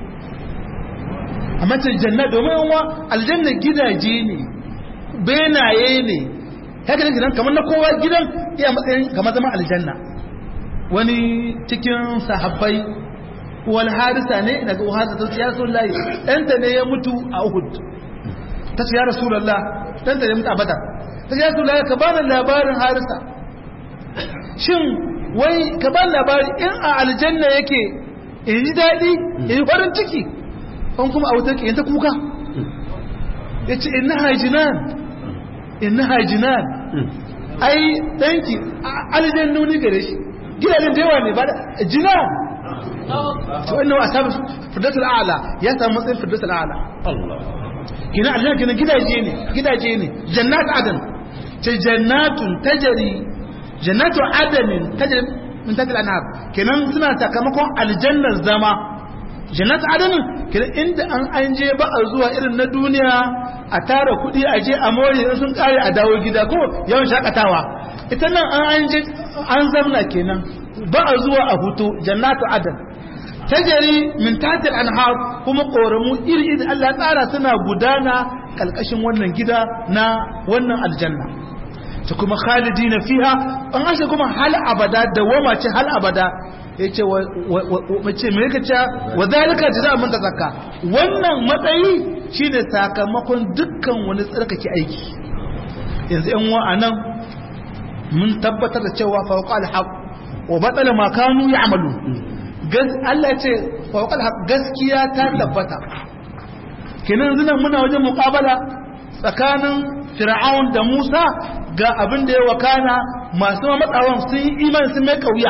amma ce janna domin yawa aljanna gidaje ne benaye ne haka gidan kamar na kowa gidan iya matsayin kamar zama aljanna wani cikin sahabbai wal harisa ne daga harisa ta ya rasulullahi ɗanta ne ya mutu a Uhud ta ce ya rasulullah ɗanta ne ya mutu a Badar ta ce ya rasulullah ka bani labarin harisa shin wai ka bani labari in a aljanna yake in ji daɗi in yi farin ciki an kuma a wutar ƙiyanta kuka ya ce ina haijinan ina haijinan ai ɗanki alijan nuni gare shi gidajen da yawa ne ba da jinan to ina wa samun firdatul a'ala ya samu matsayin firdatul a'ala kina alijan kina gidaje ne gidaje ne jannat adan ce jannatun tajari jannatu adanin tajari min tatil anhar kenan suna sakamakon aljannar zama jannat adanin kira inda an an je ba a zuwa irin na duniya a tara kudi a je a more sun kare a dawo gida ko yawan shakatawa ita nan an an je an zamna kenan ba a zuwa a hutu jannatu adan tajari min tatil anhar kuma koramu iri iri Allah ya tsara suna gudana kalkashin wannan gida na wannan aljanna ta kuma khalidina fiha an ashe kuma hal abada dawama ce hal abada yace mace me yake cewa wadalika jazaa'u man tazakka wannan matsayi shine sakamakon dukkan wani tsarkake aiki yanzu yan wa anan mun tabbatar da cewa fawqa al-haq wa batala ma kanu ya'malu Allah ya ce fawqa al-haq gaskiya ta tabbata kenan yanzu nan muna wajen muqabala tsakanin Fir'aun da Musa ga abin da ya wakana masu matsawan sun yi imani sun mai kauya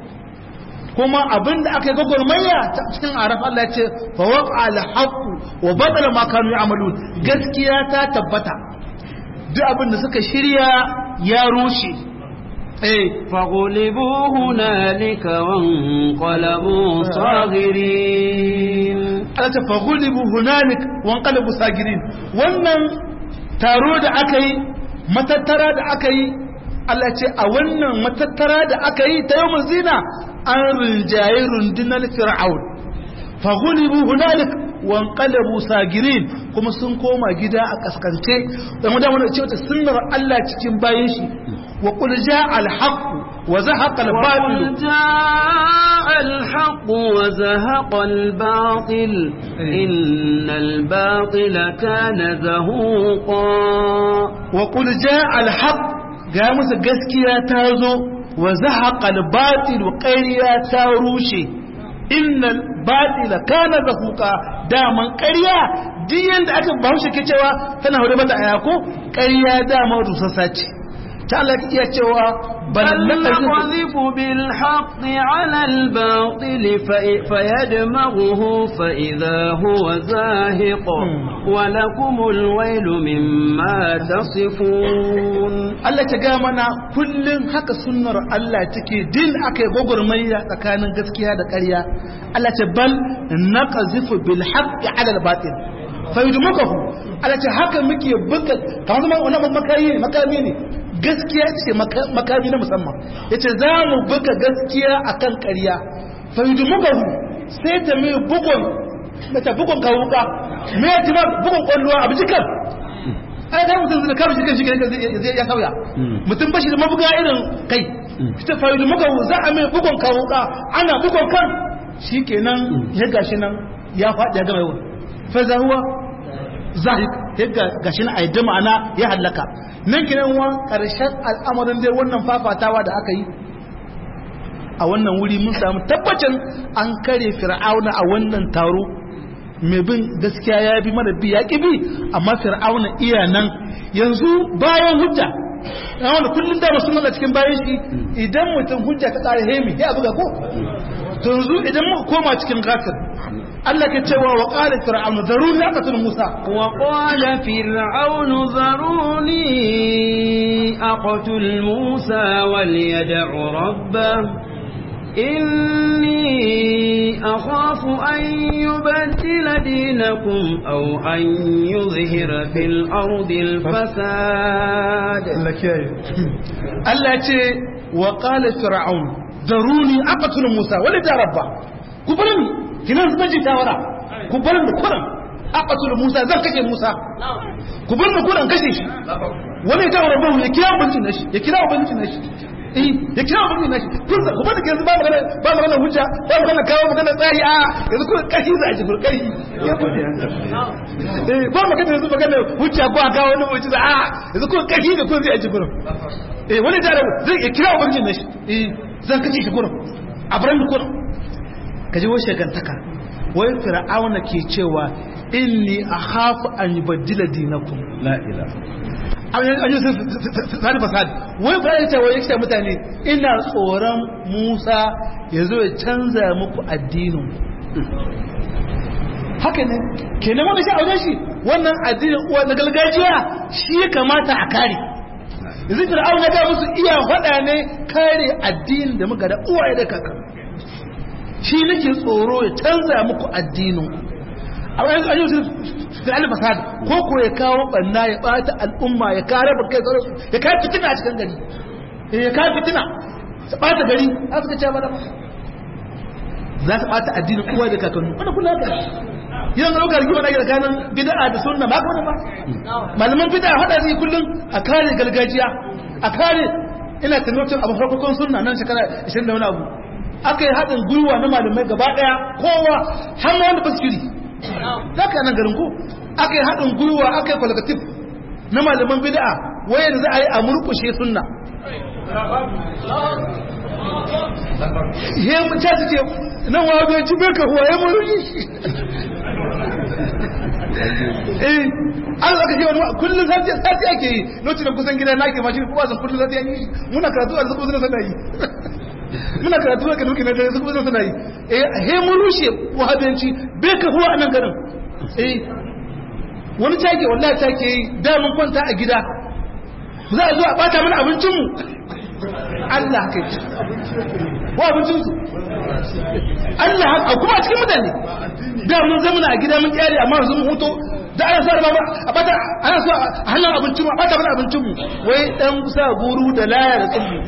kuma abin da aka yi gwagwarmaya cikin araf Allah ya ce fa waqa al-haqq wa badala ma kanu ya'malun gaskiya ta tabbata duk abin da suka shirya ya rushe eh faghlibu hunalika wanqalabu sagirin Allah ta faghlibu hunalika wanqalabu sagirin wannan taro da aka yi matattara da aka yi Allah ce a wannan matattara da aka yi ta yawon zina an rinjaye rundunar fir'aun faghulibu hunalik wanqalabu sagirin kuma sun koma gida a kaskance dan wanda wannan ce wata sunnar Allah cikin bayin shi wa qul jaa al-haqq wa zahaqa al-batil jaa al-haqq wa zahaqa al-batil innal batila kana zahuqa wa qul jaa al-haqq ga musu gaskiya ta zo wa zahaqa al-batil wa qayriya ta rushe innal batila kana zahuqa daman ƙarya duk yanda aka bahaushe ke cewa tana hudu mata aya ko ƙarya daman rusassa ce ta Allah ya cewa bal naqdhifu bil haqqi 'ala al batil fayadmaghuhu fa idha huwa zahiq wa lakumul waylu mimma tasifun Allah ta ga mana kullun haka sunnar Allah take din akai gogurmayya tsakanin gaskiya da ƙarya Allah ta bal naqdhifu bil haqqi 'ala al batil fayadmaghuhu Allah ta haka muke buga kamar wannan makami makami ne gaskiya ce makami na musamman yace za mu buga gaskiya akan ƙarya fa yudmugahu sai ta mai bugun mata bugun kawuka me ya ma bugun kwalluwa abu jikan ai da mutum zai kawo jikan jikan zai ya sauya mutum bashi da mabuga irin kai ita fa yudmugahu za a mai bugun kawuka ana bugun kan shikenan ya gashi nan ya faɗi ya gama yawa fa zahuwa zahik yadda gashi na ayyada ma'ana ya hallaka nan kiran wa karshen al'amarin dai wannan fafatawa da aka yi a wannan wuri mun samu tabbacin an kare fir'auna a wannan taro mai bin gaskiya ya bi mara bi ya bi amma fir'auna iya nan yanzu bayan hujja na wanda kullum da masu nuna cikin bayan shi idan mutum hujja ta kare hemi ya buga ko to yanzu idan muka koma cikin gafir Allah ke cewa wa qala fir'aunu zaruni aqtul musa wa qala fir'aunu zaruni aqtul musa wal yad'u rabbah inni akhafu an yubaddila dinakum aw an yuzhira fil ardi al fasad Allah ce wa qala fir'aunu zaruni aqtul musa wal yad'u rabbah kubarin kinan zuba ji tawara ku bar mu kuran aqatul musa zan kashe musa ku bar mu kuran kashe shi wani ya tawara bahu ya kira ubanci nashi ya kira ubanci nashi eh ya kira ubanci nashi kun ku bar da yanzu ba magana ba magana hujja ba magana kawo magana tsari a yanzu ku kashi za a ji kurkai ya bude eh ba magana yanzu magana hujja ko kawo wani hujja a yanzu ku kashi da kun zai a ji kuran eh wani ya tawara zai ya kira ubanci nashi eh zan kashe shi kuran a bar mu kuran kaji wai shagantaka wai fir'auna ke cewa inni akhafu an yubaddila dinakum la ilaha an yi sai fasad wai fir'auna ce wai yake mutane ina tsoron Musa ya zo ya canza muku addinin haka ne kenan wanda shi aure shi wannan addinin uwa na gargajiya shi ya kamata a kare yanzu fir'auna ga musu iya faɗa ne kare addinin da muka da uwaye da kaka shi nake tsoro ya canza muku addinin a wani ayyukan da alfasad ko ko ya kawo banna ya bata al'umma ya kare ba kai tsaro ya kai fitina a cikin gari ya kai fitina ta bata gari a suka ce ba da za ta bata addinin uwa da kakanni wanda kula da yan ga lokacin gima da tsakanin bid'a da sunna ba ko ba malaman bid'a hada zai kullun a kare gargajiya a kare ina tunanin abu farkon sunna nan shekara ishirin da wani abu aka yi haɗin gwiwa na malamai gaba ɗaya kowa har ma wanda baskiri za ka nan garin ko aka yi haɗin gwiwa aka yi kwalikatif na malaman bid'a wayan za a yi a murkushe sunna ya mu ta ce nan wa bai ci bai ka huwa ya murkushe eh Allah ka ce wani kullum sati sati ake yi lokacin da kusan gida nake ma shi kuma san kullum sati ake yi muna karatu a zuwa zuwa sana yi muna karatu a kanuki na dare zuwa zuwa sana yi eh he murkushe wahabiyanci bai ka huwa anan garin eh wani take wallahi take yi da mun kwanta a gida za a zo a bata mana abincinmu Allah kai wa abincinsu Allah a kuma a cikin mutane da mun zama a gida mun kyale amma yanzu mun huto da ana sa ba a bata ana so a hannun abincinmu a bata mana abincinmu wai dan sa guru da laya da tsubu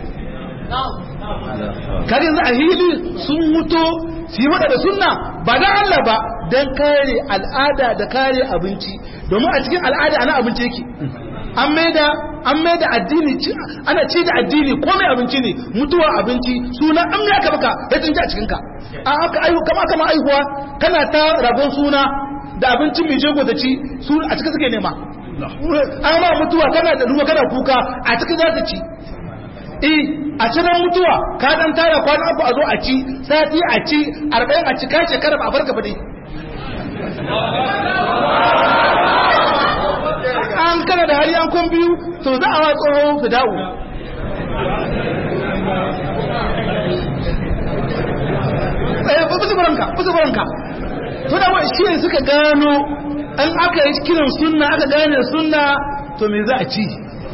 kare yanzu a hili sun huto su yi wada da sunna ba dan Allah ba dan kare al'ada da kare abinci domin a cikin al'ada ana abinci yake an maida an maida addini ana ci da addini komai abinci ne mutuwa abinci suna an ya ka baka ya tunji a cikin ka a aka ayu kama kama aihuwa kana ta rabon suna da abincin mai jego da ci su a cikin suke nema amma mutuwa kana da ruwa kana kuka a cikin za ta ci eh a cikin mutuwa ka dan tara kwana uku a zo a ci sati a ci arba'in a ci ka shekara ba a barka ba dai an kana da hari an kun biyu to za a wa tsohon fida'u tsaye kusa baranka kusa baranka to da wani shi suka gano an aka yi kiran sunna aka gane sunna to me za a ci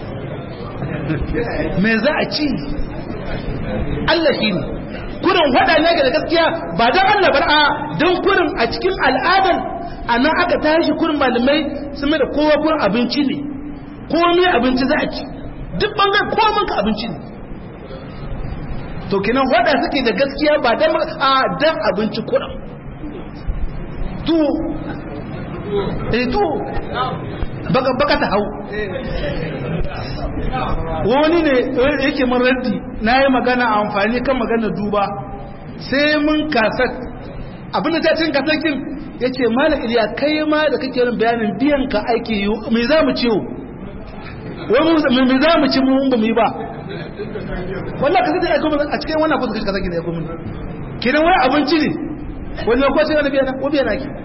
me za a ci Allah shi ne kurin wada ne ga gaskiya ba don Allah ba a don kurin a cikin al'adar a nan aka tashi kurin malamai sun mai da kowa kurin abinci ne komai abinci za a ci duk bangar komin ka abinci ne to kinan wada suke da gaskiya ba don a don abinci kurin to eh to baka baka ta hau wani ne yake man raddi na yi magana a amfani kan magana duba sai mun kasat abinda ta cin kasakin ya ce mana iliya kai ma da kake yin bayanin biyan ka aiki yi mai za mu ciwo mai za mu ci mun ba mu yi ba wallah ka zai aiko a cikin wannan kusa kashi kasakin da ya kuma kenan wani abinci ne wani ya kwace wani biyana ko biyana ke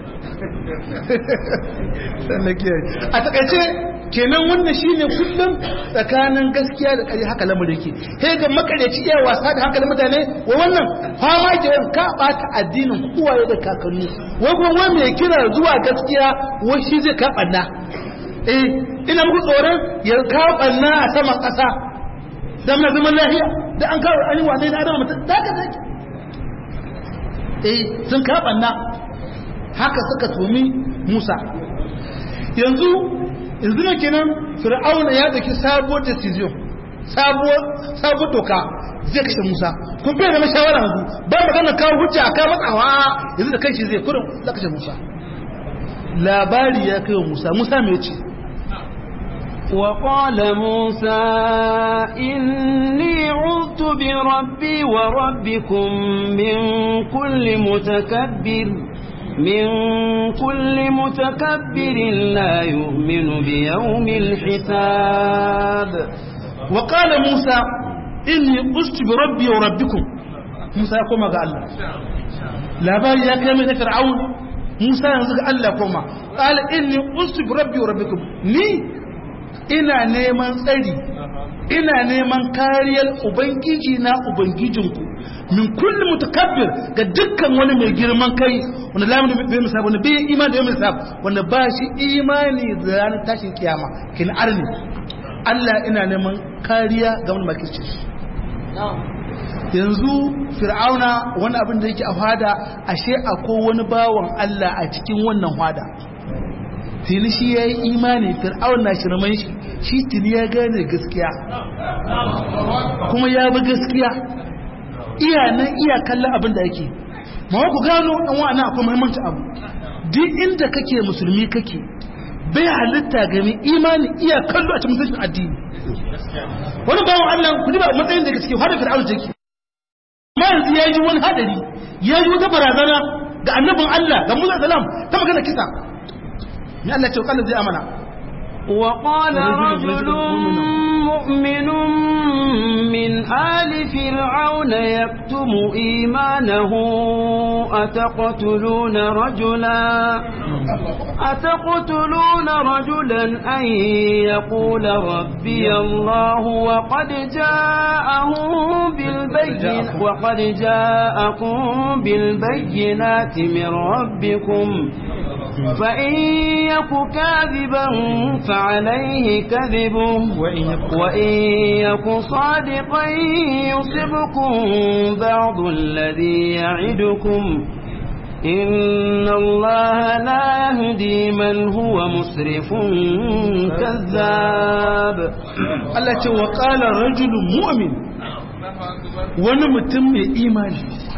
a takaice kenan wannan shine kullum tsakanin gaskiya da ƙarya haka lamarin yake sai ga makareci iya wasa da hankalin mutane wa wannan fama ke ka bata addinin uwaye da kakanni wai kuma wai mai kira zuwa gaskiya wai shi zai ka banna eh ina muku tsoron ya ka banna a saman ƙasa dan na zaman lafiya da an kawo ani wa da adam mutum da ka zaki eh sun ka banna haka suka tumi Musa yanzu yanzu ne kenan Fir'auna ya daki sabuwar decision sabuwar sabuwar doka zai kashe Musa kun bai da mashawara yanzu ba magana kawo hujja ka matsawa yanzu da kai shi zai kurin da kashe Musa labari ya kai Musa Musa me yace وقال موسى إني عذت بربي وربكم من كل متكبر من كل متكبر لا يؤمن بيوم الحساب وقال موسى إني عذت بربي وربكم موسى يقوم قال الله لا بال يا كلمة فرعون موسى ينزل الله قوم قال إني عذت بربي وربكم ني ina neman tsari ina neman kariyar ubangiji na ubangijinku min kulli mutakabbir ga dukkan wani mai girman kai wanda lamun bai misab wanda bai imani da misab wanda ba shi imani da ranar tashin kiyama kin arni Allah ina neman kariya ga wani makirci yanzu fir'auna wani abin da yake a fada ashe akwai wani bawan Allah a cikin wannan fada tuni shi ya yi imani fir'aun na shirman shi shi tuni ya gane gaskiya kuma ya bi gaskiya iya nan iya kallon abin da yake ma ku gano ɗan wa'ana akwai muhimmanci abu duk inda kake musulmi kake bai halitta gami imani iya kallo a cikin musulmin addini wani bawon Allah ku ba matsayin da gaske har da fir'aun take ma yanzu ya ji wani hadari ya ji wata barazana ga annabin Allah ga Musa salam ta magana kisa ni Allah ce kallon zai amana وقال رجل مؤمن من آل فرعون يكتم إيمانه أتقتلون رجلا أتقتلون رجلا أن يقول ربي الله وقد جاءهم بالبين وقد جاءكم بالبينات من ربكم فإن يك كاذبا فعليه كذبه وإن يك صادقا يصبكم بعض الذي يعدكم إن الله لا يهدي من هو مسرف كذاب. التي وقال رجل مؤمن ونمتم إيمان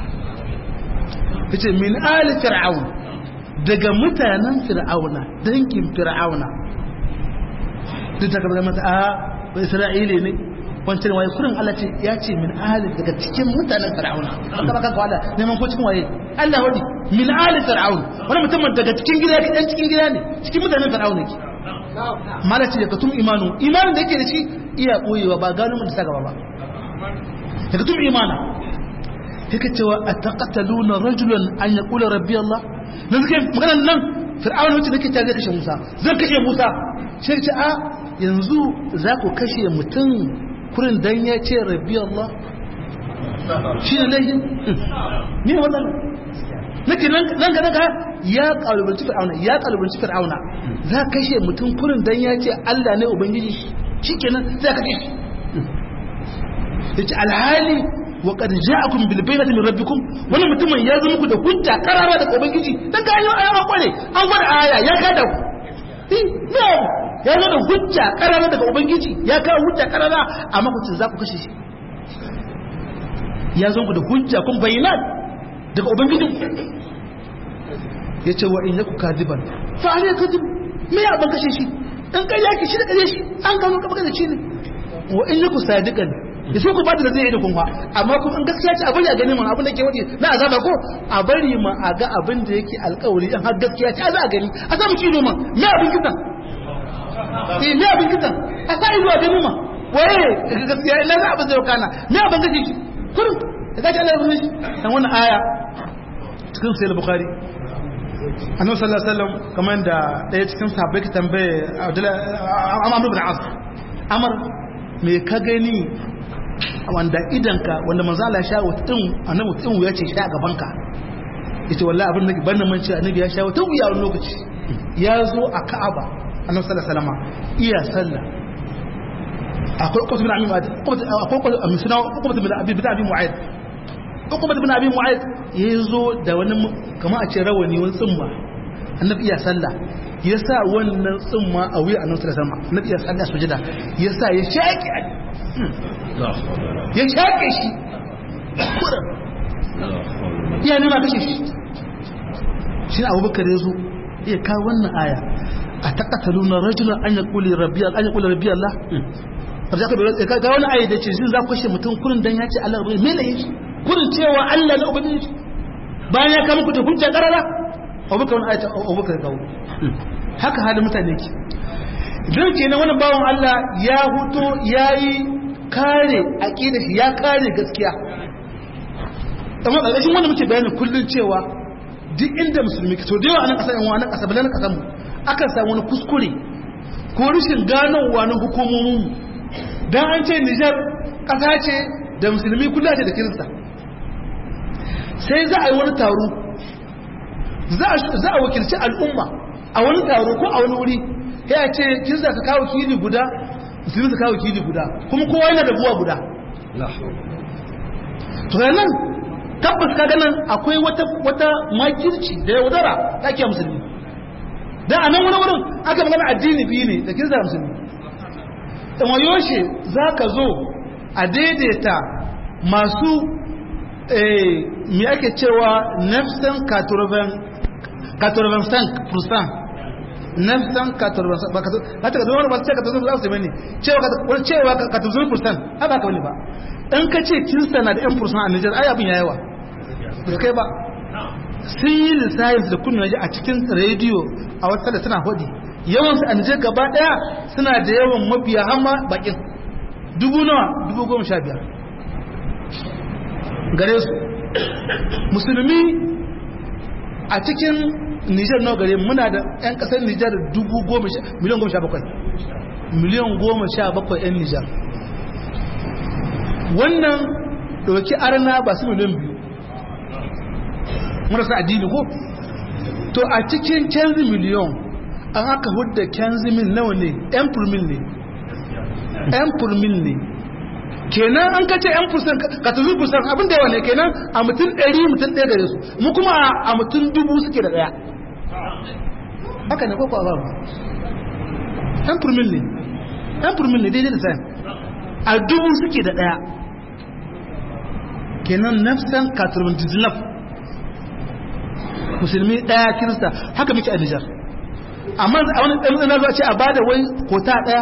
من آل فرعون daga mutanen fir'auna dangin fir'auna duk da kamar mata a ba isra'ile ne wancan waye kurin Allah ce ya ce min ahli daga cikin mutanen fir'auna baka baka ga Allah neman ko cikin waye Allah wadi min ahli fir'aun wani mutum daga cikin gida ne dan cikin gida ne cikin mutanen fir'auna ke malaci daga tum imanu imanin da yake da shi iya boyewa ba gano mun da gaba ba daga tum imana yake cewa ataqataluna rajulan an yaqula rabbi Allah da suke maganar nan fir'aun wacce nake ta zai kashe Musa zan kashe Musa sai ce a yanzu za ku kashe mutum kurin dan ya ce rabbi Allah shi ne laifin ni wannan nake nan ga daga ya kalubalci fir'auna ya kalubalci fir'auna za ka kashe mutum kurin dan ya ce Allah ne ubangiji shikenan za ka kashe yace alhali وقد جاءكم بالبينة من ربكم wannan mutumin ya zo muku da hujja karara daga ubangiji dan ga ayo aya kware an gwada aya ya kada ku no ya zo da hujja karara daga ubangiji ya kawo hujja karara amma ku za ku kashe shi ya zo muku da hujja kun bayyana daga ubangiji yace wa in yaku kadiban fa ale kadib me ya ban kashe shi dan kai yaki shi da kare shi an kawo ka baka shi ne wa in yaku sadiqan da su ku ba da zai yi da kunwa amma kuma in gaskiya ce abin ya gani mun abin da ke wadi na azaba ko a bari ma a ga abin da yake alƙawari in har gaskiya ce za a gani a samu cido man me abin kitan eh me abin kitan a sa ido a gani ma waye gaskiya ina za abin zai kana me abin gaji kullum da gaji Allah ya rubuce dan wannan aya cikin sahih bukhari annabi sallallahu alaihi wasallam kamar da daya cikin sahabbai ki tambaye Abdullah Amr ibn As Amr me ka gani wanda idanka wanda manzo Allah ya sha wutun annabi wutun ya ce sha gaban ka yace wallahi abin da ban nan ce annabi ya sha wutun ya wani lokaci ya zo a Ka'aba annabi sallallahu alaihi wasallam iya sallah akwai qutb bin Abi Mu'ayd akwai qutb amsuna qutb bin Abi bin Abi Mu'ayd qutb bin Abi Mu'ayd yazo da wani kamar a ce rawani wani tsumma annabi iya sallah yasa wannan tsumma a wuya annabi sallallahu alaihi wasallam annabi iya sallah sujada yasa ya shaki ya shaƙe shi kuran iya nuna kashe shi shi na abubakar ya zo iya kawo wannan aya a taƙatalu na rajulan an ya ƙuli rabbi Allah ga wani aya da ce zai za ku kashe mutum kurin don ya ce Allah rabbi mele yi kurin cewa Allah na ubangiji bayan ya kama kuta hujja ƙarara abubakar wani aya ta abubakar kawo haka halin mutane ke don ke na wani bawan Allah ya huto ya yi kare aƙida shi ya kare gaskiya amma ƙarƙashin wanda muke bayanin kullum cewa duk inda musulmi to da yawa a nan ƙasar yanwa na ƙasa bala na ƙasar mu akan samu wani kuskure ko rashin ganowa na hukumomin mu dan an ce Nijar ƙasa ce da musulmi kula ce da kirista sai za a yi wani taro za a wakilci al'umma a wani taro ko a wani wuri ya ce kirista ka kawo kili guda musulmi su kawo kili guda kuma kowa yana da buwa guda to nan tabbas ka ganin akwai wata wata makirci da yaudara ta ke musulmi dan a nan wani wurin aka magana addini biyu ne da kirista musulmi amma yoshe za ka zo a daidaita masu me ake cewa nefsan katorvan percent nafsan katurban ba ka ta ka zo ba ce ka tazo za su bane cewa ka wani cewa ka tazo fursan a ba ka wani ba in ka ce kirista na da yan fursan a Nijar ai abin yayawa ba kai ba sun yi lissafi da kunna ji a cikin rediyo a wata da suna hodi yawan su a Nijar gaba daya suna da yawan mabiya har ma bakin dubu nawa dubu goma sha biyar gare su musulmi a cikin Nijar nawa gare muna da yan kasar Nijar dubu goma miliyan goma sha bakwai miliyan goma sha bakwai yan Nijar wannan ɗauki arna ba su miliyan biyu marasa addini ko to a cikin kenzi miliyan an aka hudda kenzi mil nawa ne yan furmil ne yan furmil ne kenan an kace yan fursan ka tuzu fursan abin da yawa ne kenan a mutum ɗari mutum ɗaya gare su mu kuma a mutum dubu suke da ɗaya haka ne ko ko ba yan furmil ne yan furmil ne daidai da sayan a dubu suke da ɗaya kenan nafsan katurbin dizinaf musulmi ɗaya kirista haka muke a Nijar amma a wani ɗan na zuwa ce a bada wai kota ɗaya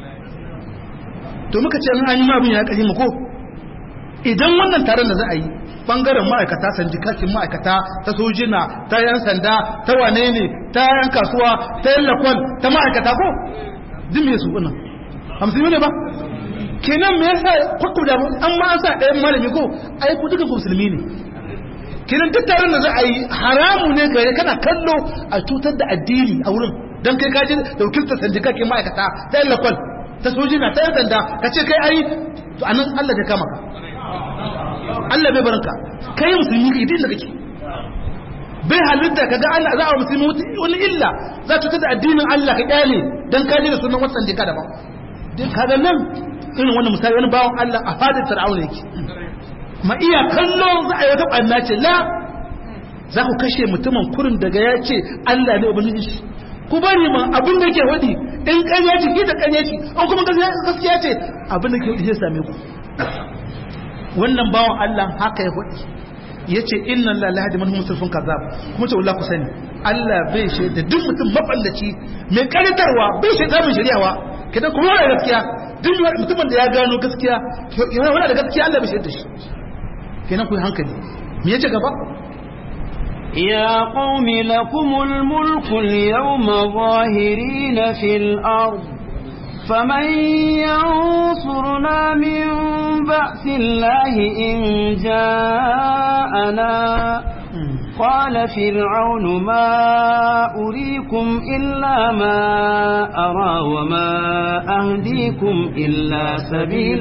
to muka ce an yi mabin ya ƙari ko idan wannan taron da za a yi ɓangaren ma'aikata sandikakin ma'aikata ta sojina ta yan sanda ta wane ne ta yan kasuwa ta yan lakon ta ma'aikata ko duk me su wannan hamsin ne ba kenan me yasa kwakwa da an ma an sa ɗayan malami ko ai ku duka musulmi ne kenan duk taron da za a yi haramu ne gare kana kallo a cutar da addini a wurin don kai kaji da wakiltar sandika ke ma'aikata ta yin lakwal ta sojina ta yin sanda ka ce kai ai to a nan Allah ya kama ka Allah bai baranka kai musulmi ka idin da kake bai halitta ka ga Allah za a musulmi wani illa za a cutar da addinin Allah ka kyale don kaji da sunan wasu sandika daban kaga nan irin wannan misali wani bawon Allah a fadar Fir'auna yake ma iya kallo za a yi wata ɓanna ce la za ku kashe mutumin kurin daga ya ce Allah ne ubangiji shi ku bari ma abin da ke wadi in ƙarya ce ki da ƙarya ce an kuma gaskiya ce abin da ke wadi zai same ku wannan bawan Allah haka ya wadi ya ce inna Allah la hadi man hum musrifun kazzab kuma ce wallahi ku sani Allah bai shaida duk mutum maballaci mai karitarwa bai shaida mun shari'awa kidan kuma wani gaskiya duk mutumin da ya gano gaskiya yana wani da gaskiya Allah bai shaida shi kenan ku hankali me yace gaba ya qaumi lakumul mulku al-yawma zahirin fil ard faman yansuruna min ba'si Allahi in ja'ana قال فرعون ما أريكم إلا ما أرى وما أهديكم إلا سبيل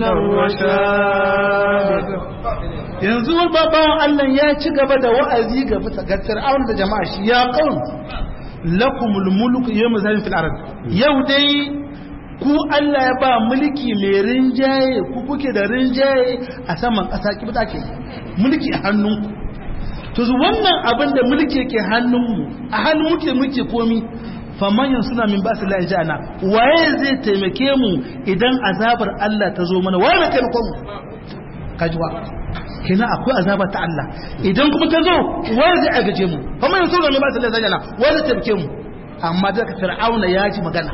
الرشاد yanzu babawan Allah ya ci gaba da wa'azi ga Fir'aun da jama'a shi ya qaum lakumul mulku yawma zalim fil ard yau dai ku Allah ya ba mulki mai rinjaye ku kuke da rinjaye a saman ƙasa kibta ke mulki a hannunku to wannan abin da mulki yake hannunmu a hannun muke muke komi famanyan suna min ba su la'ijana waye zai taimake mu idan azabar Allah ta zo mana waye mai taimako mu kajuwa kina akwai azabar ta Allah idan kuma ta zo waye zai agaje mu famanyan suna min ba su la'ijana waye zai taimake mu amma da fir'auna ya ji magana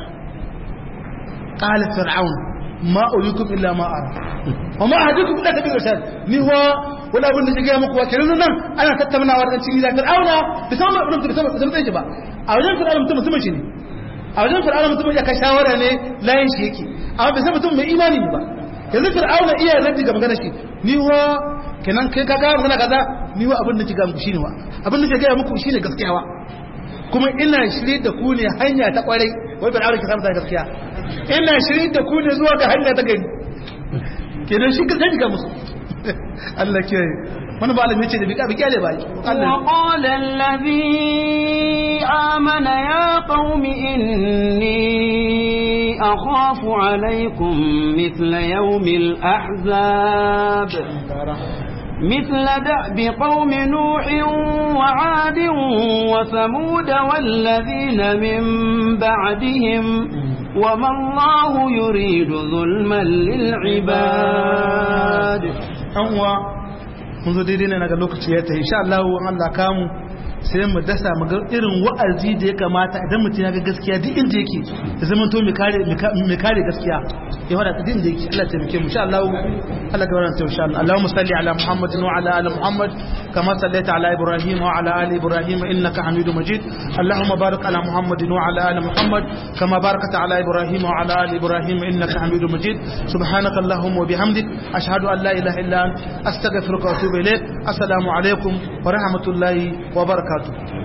qala fir'aun ma urikum illa ma ara wa ma ahdikum illa sabil rashad ni wa wala abin da shiga muku wakirin nan ana tattaunawa da cikin gidan fir'auna bi sama ibn bi sama da mutai ba a wajen fir'auna mutum mutum shi ne a wajen fir'auna mutum ya ka shawara ne layin shi yake amma bai san mutum mai imani ba yanzu fir'auna iya raddi ga magana shi ni wa kenan kai ka ga magana kaza ni wa abin da shiga muku shine wa abin da shiga muku shine gaskiya wa kuma ina shirye da ku ne hanya ta kwarai wai fir'auna ki samu gaskiya ina shirye da ku ne zuwa ga hanya ta gari kenan shi ka sani ga musu Allah ke wani ba alamin ce da bika bika ne ba wa qala allazi amana ya qaumi inni akhafu alaykum mithla yawmil ahzab مثل دأب قوم نوح وعاد وثمود والذين من بعدهم وما الله يريد ظلما للعباد أنوا منذ ديدين أنا قلوك تياته إن شاء الله وأن الله كامو sai mu dasa mu ga irin wa'azi da ya kamata idan mutum ya ga gaskiya duk inda yake ya zama to mai kare mai kare gaskiya ya fara duk inda yake Allah ya taimake mu insha Allah Allah ka waranta insha Allah Allahumma salli ala Muhammad wa ala ali Muhammad kama sallaita ala Ibrahim wa ala ali Ibrahim innaka Hamidum Majid Allahumma barik ala Muhammad wa ala ali Muhammad kama barakta ala Ibrahim wa ala ali Ibrahim innaka Hamidum Majid subhanaka Allahumma wa bihamdik ashhadu an la ilaha illa anta astaghfiruka wa atubu ilaik assalamu alaikum wa rahmatullahi wa barakatuh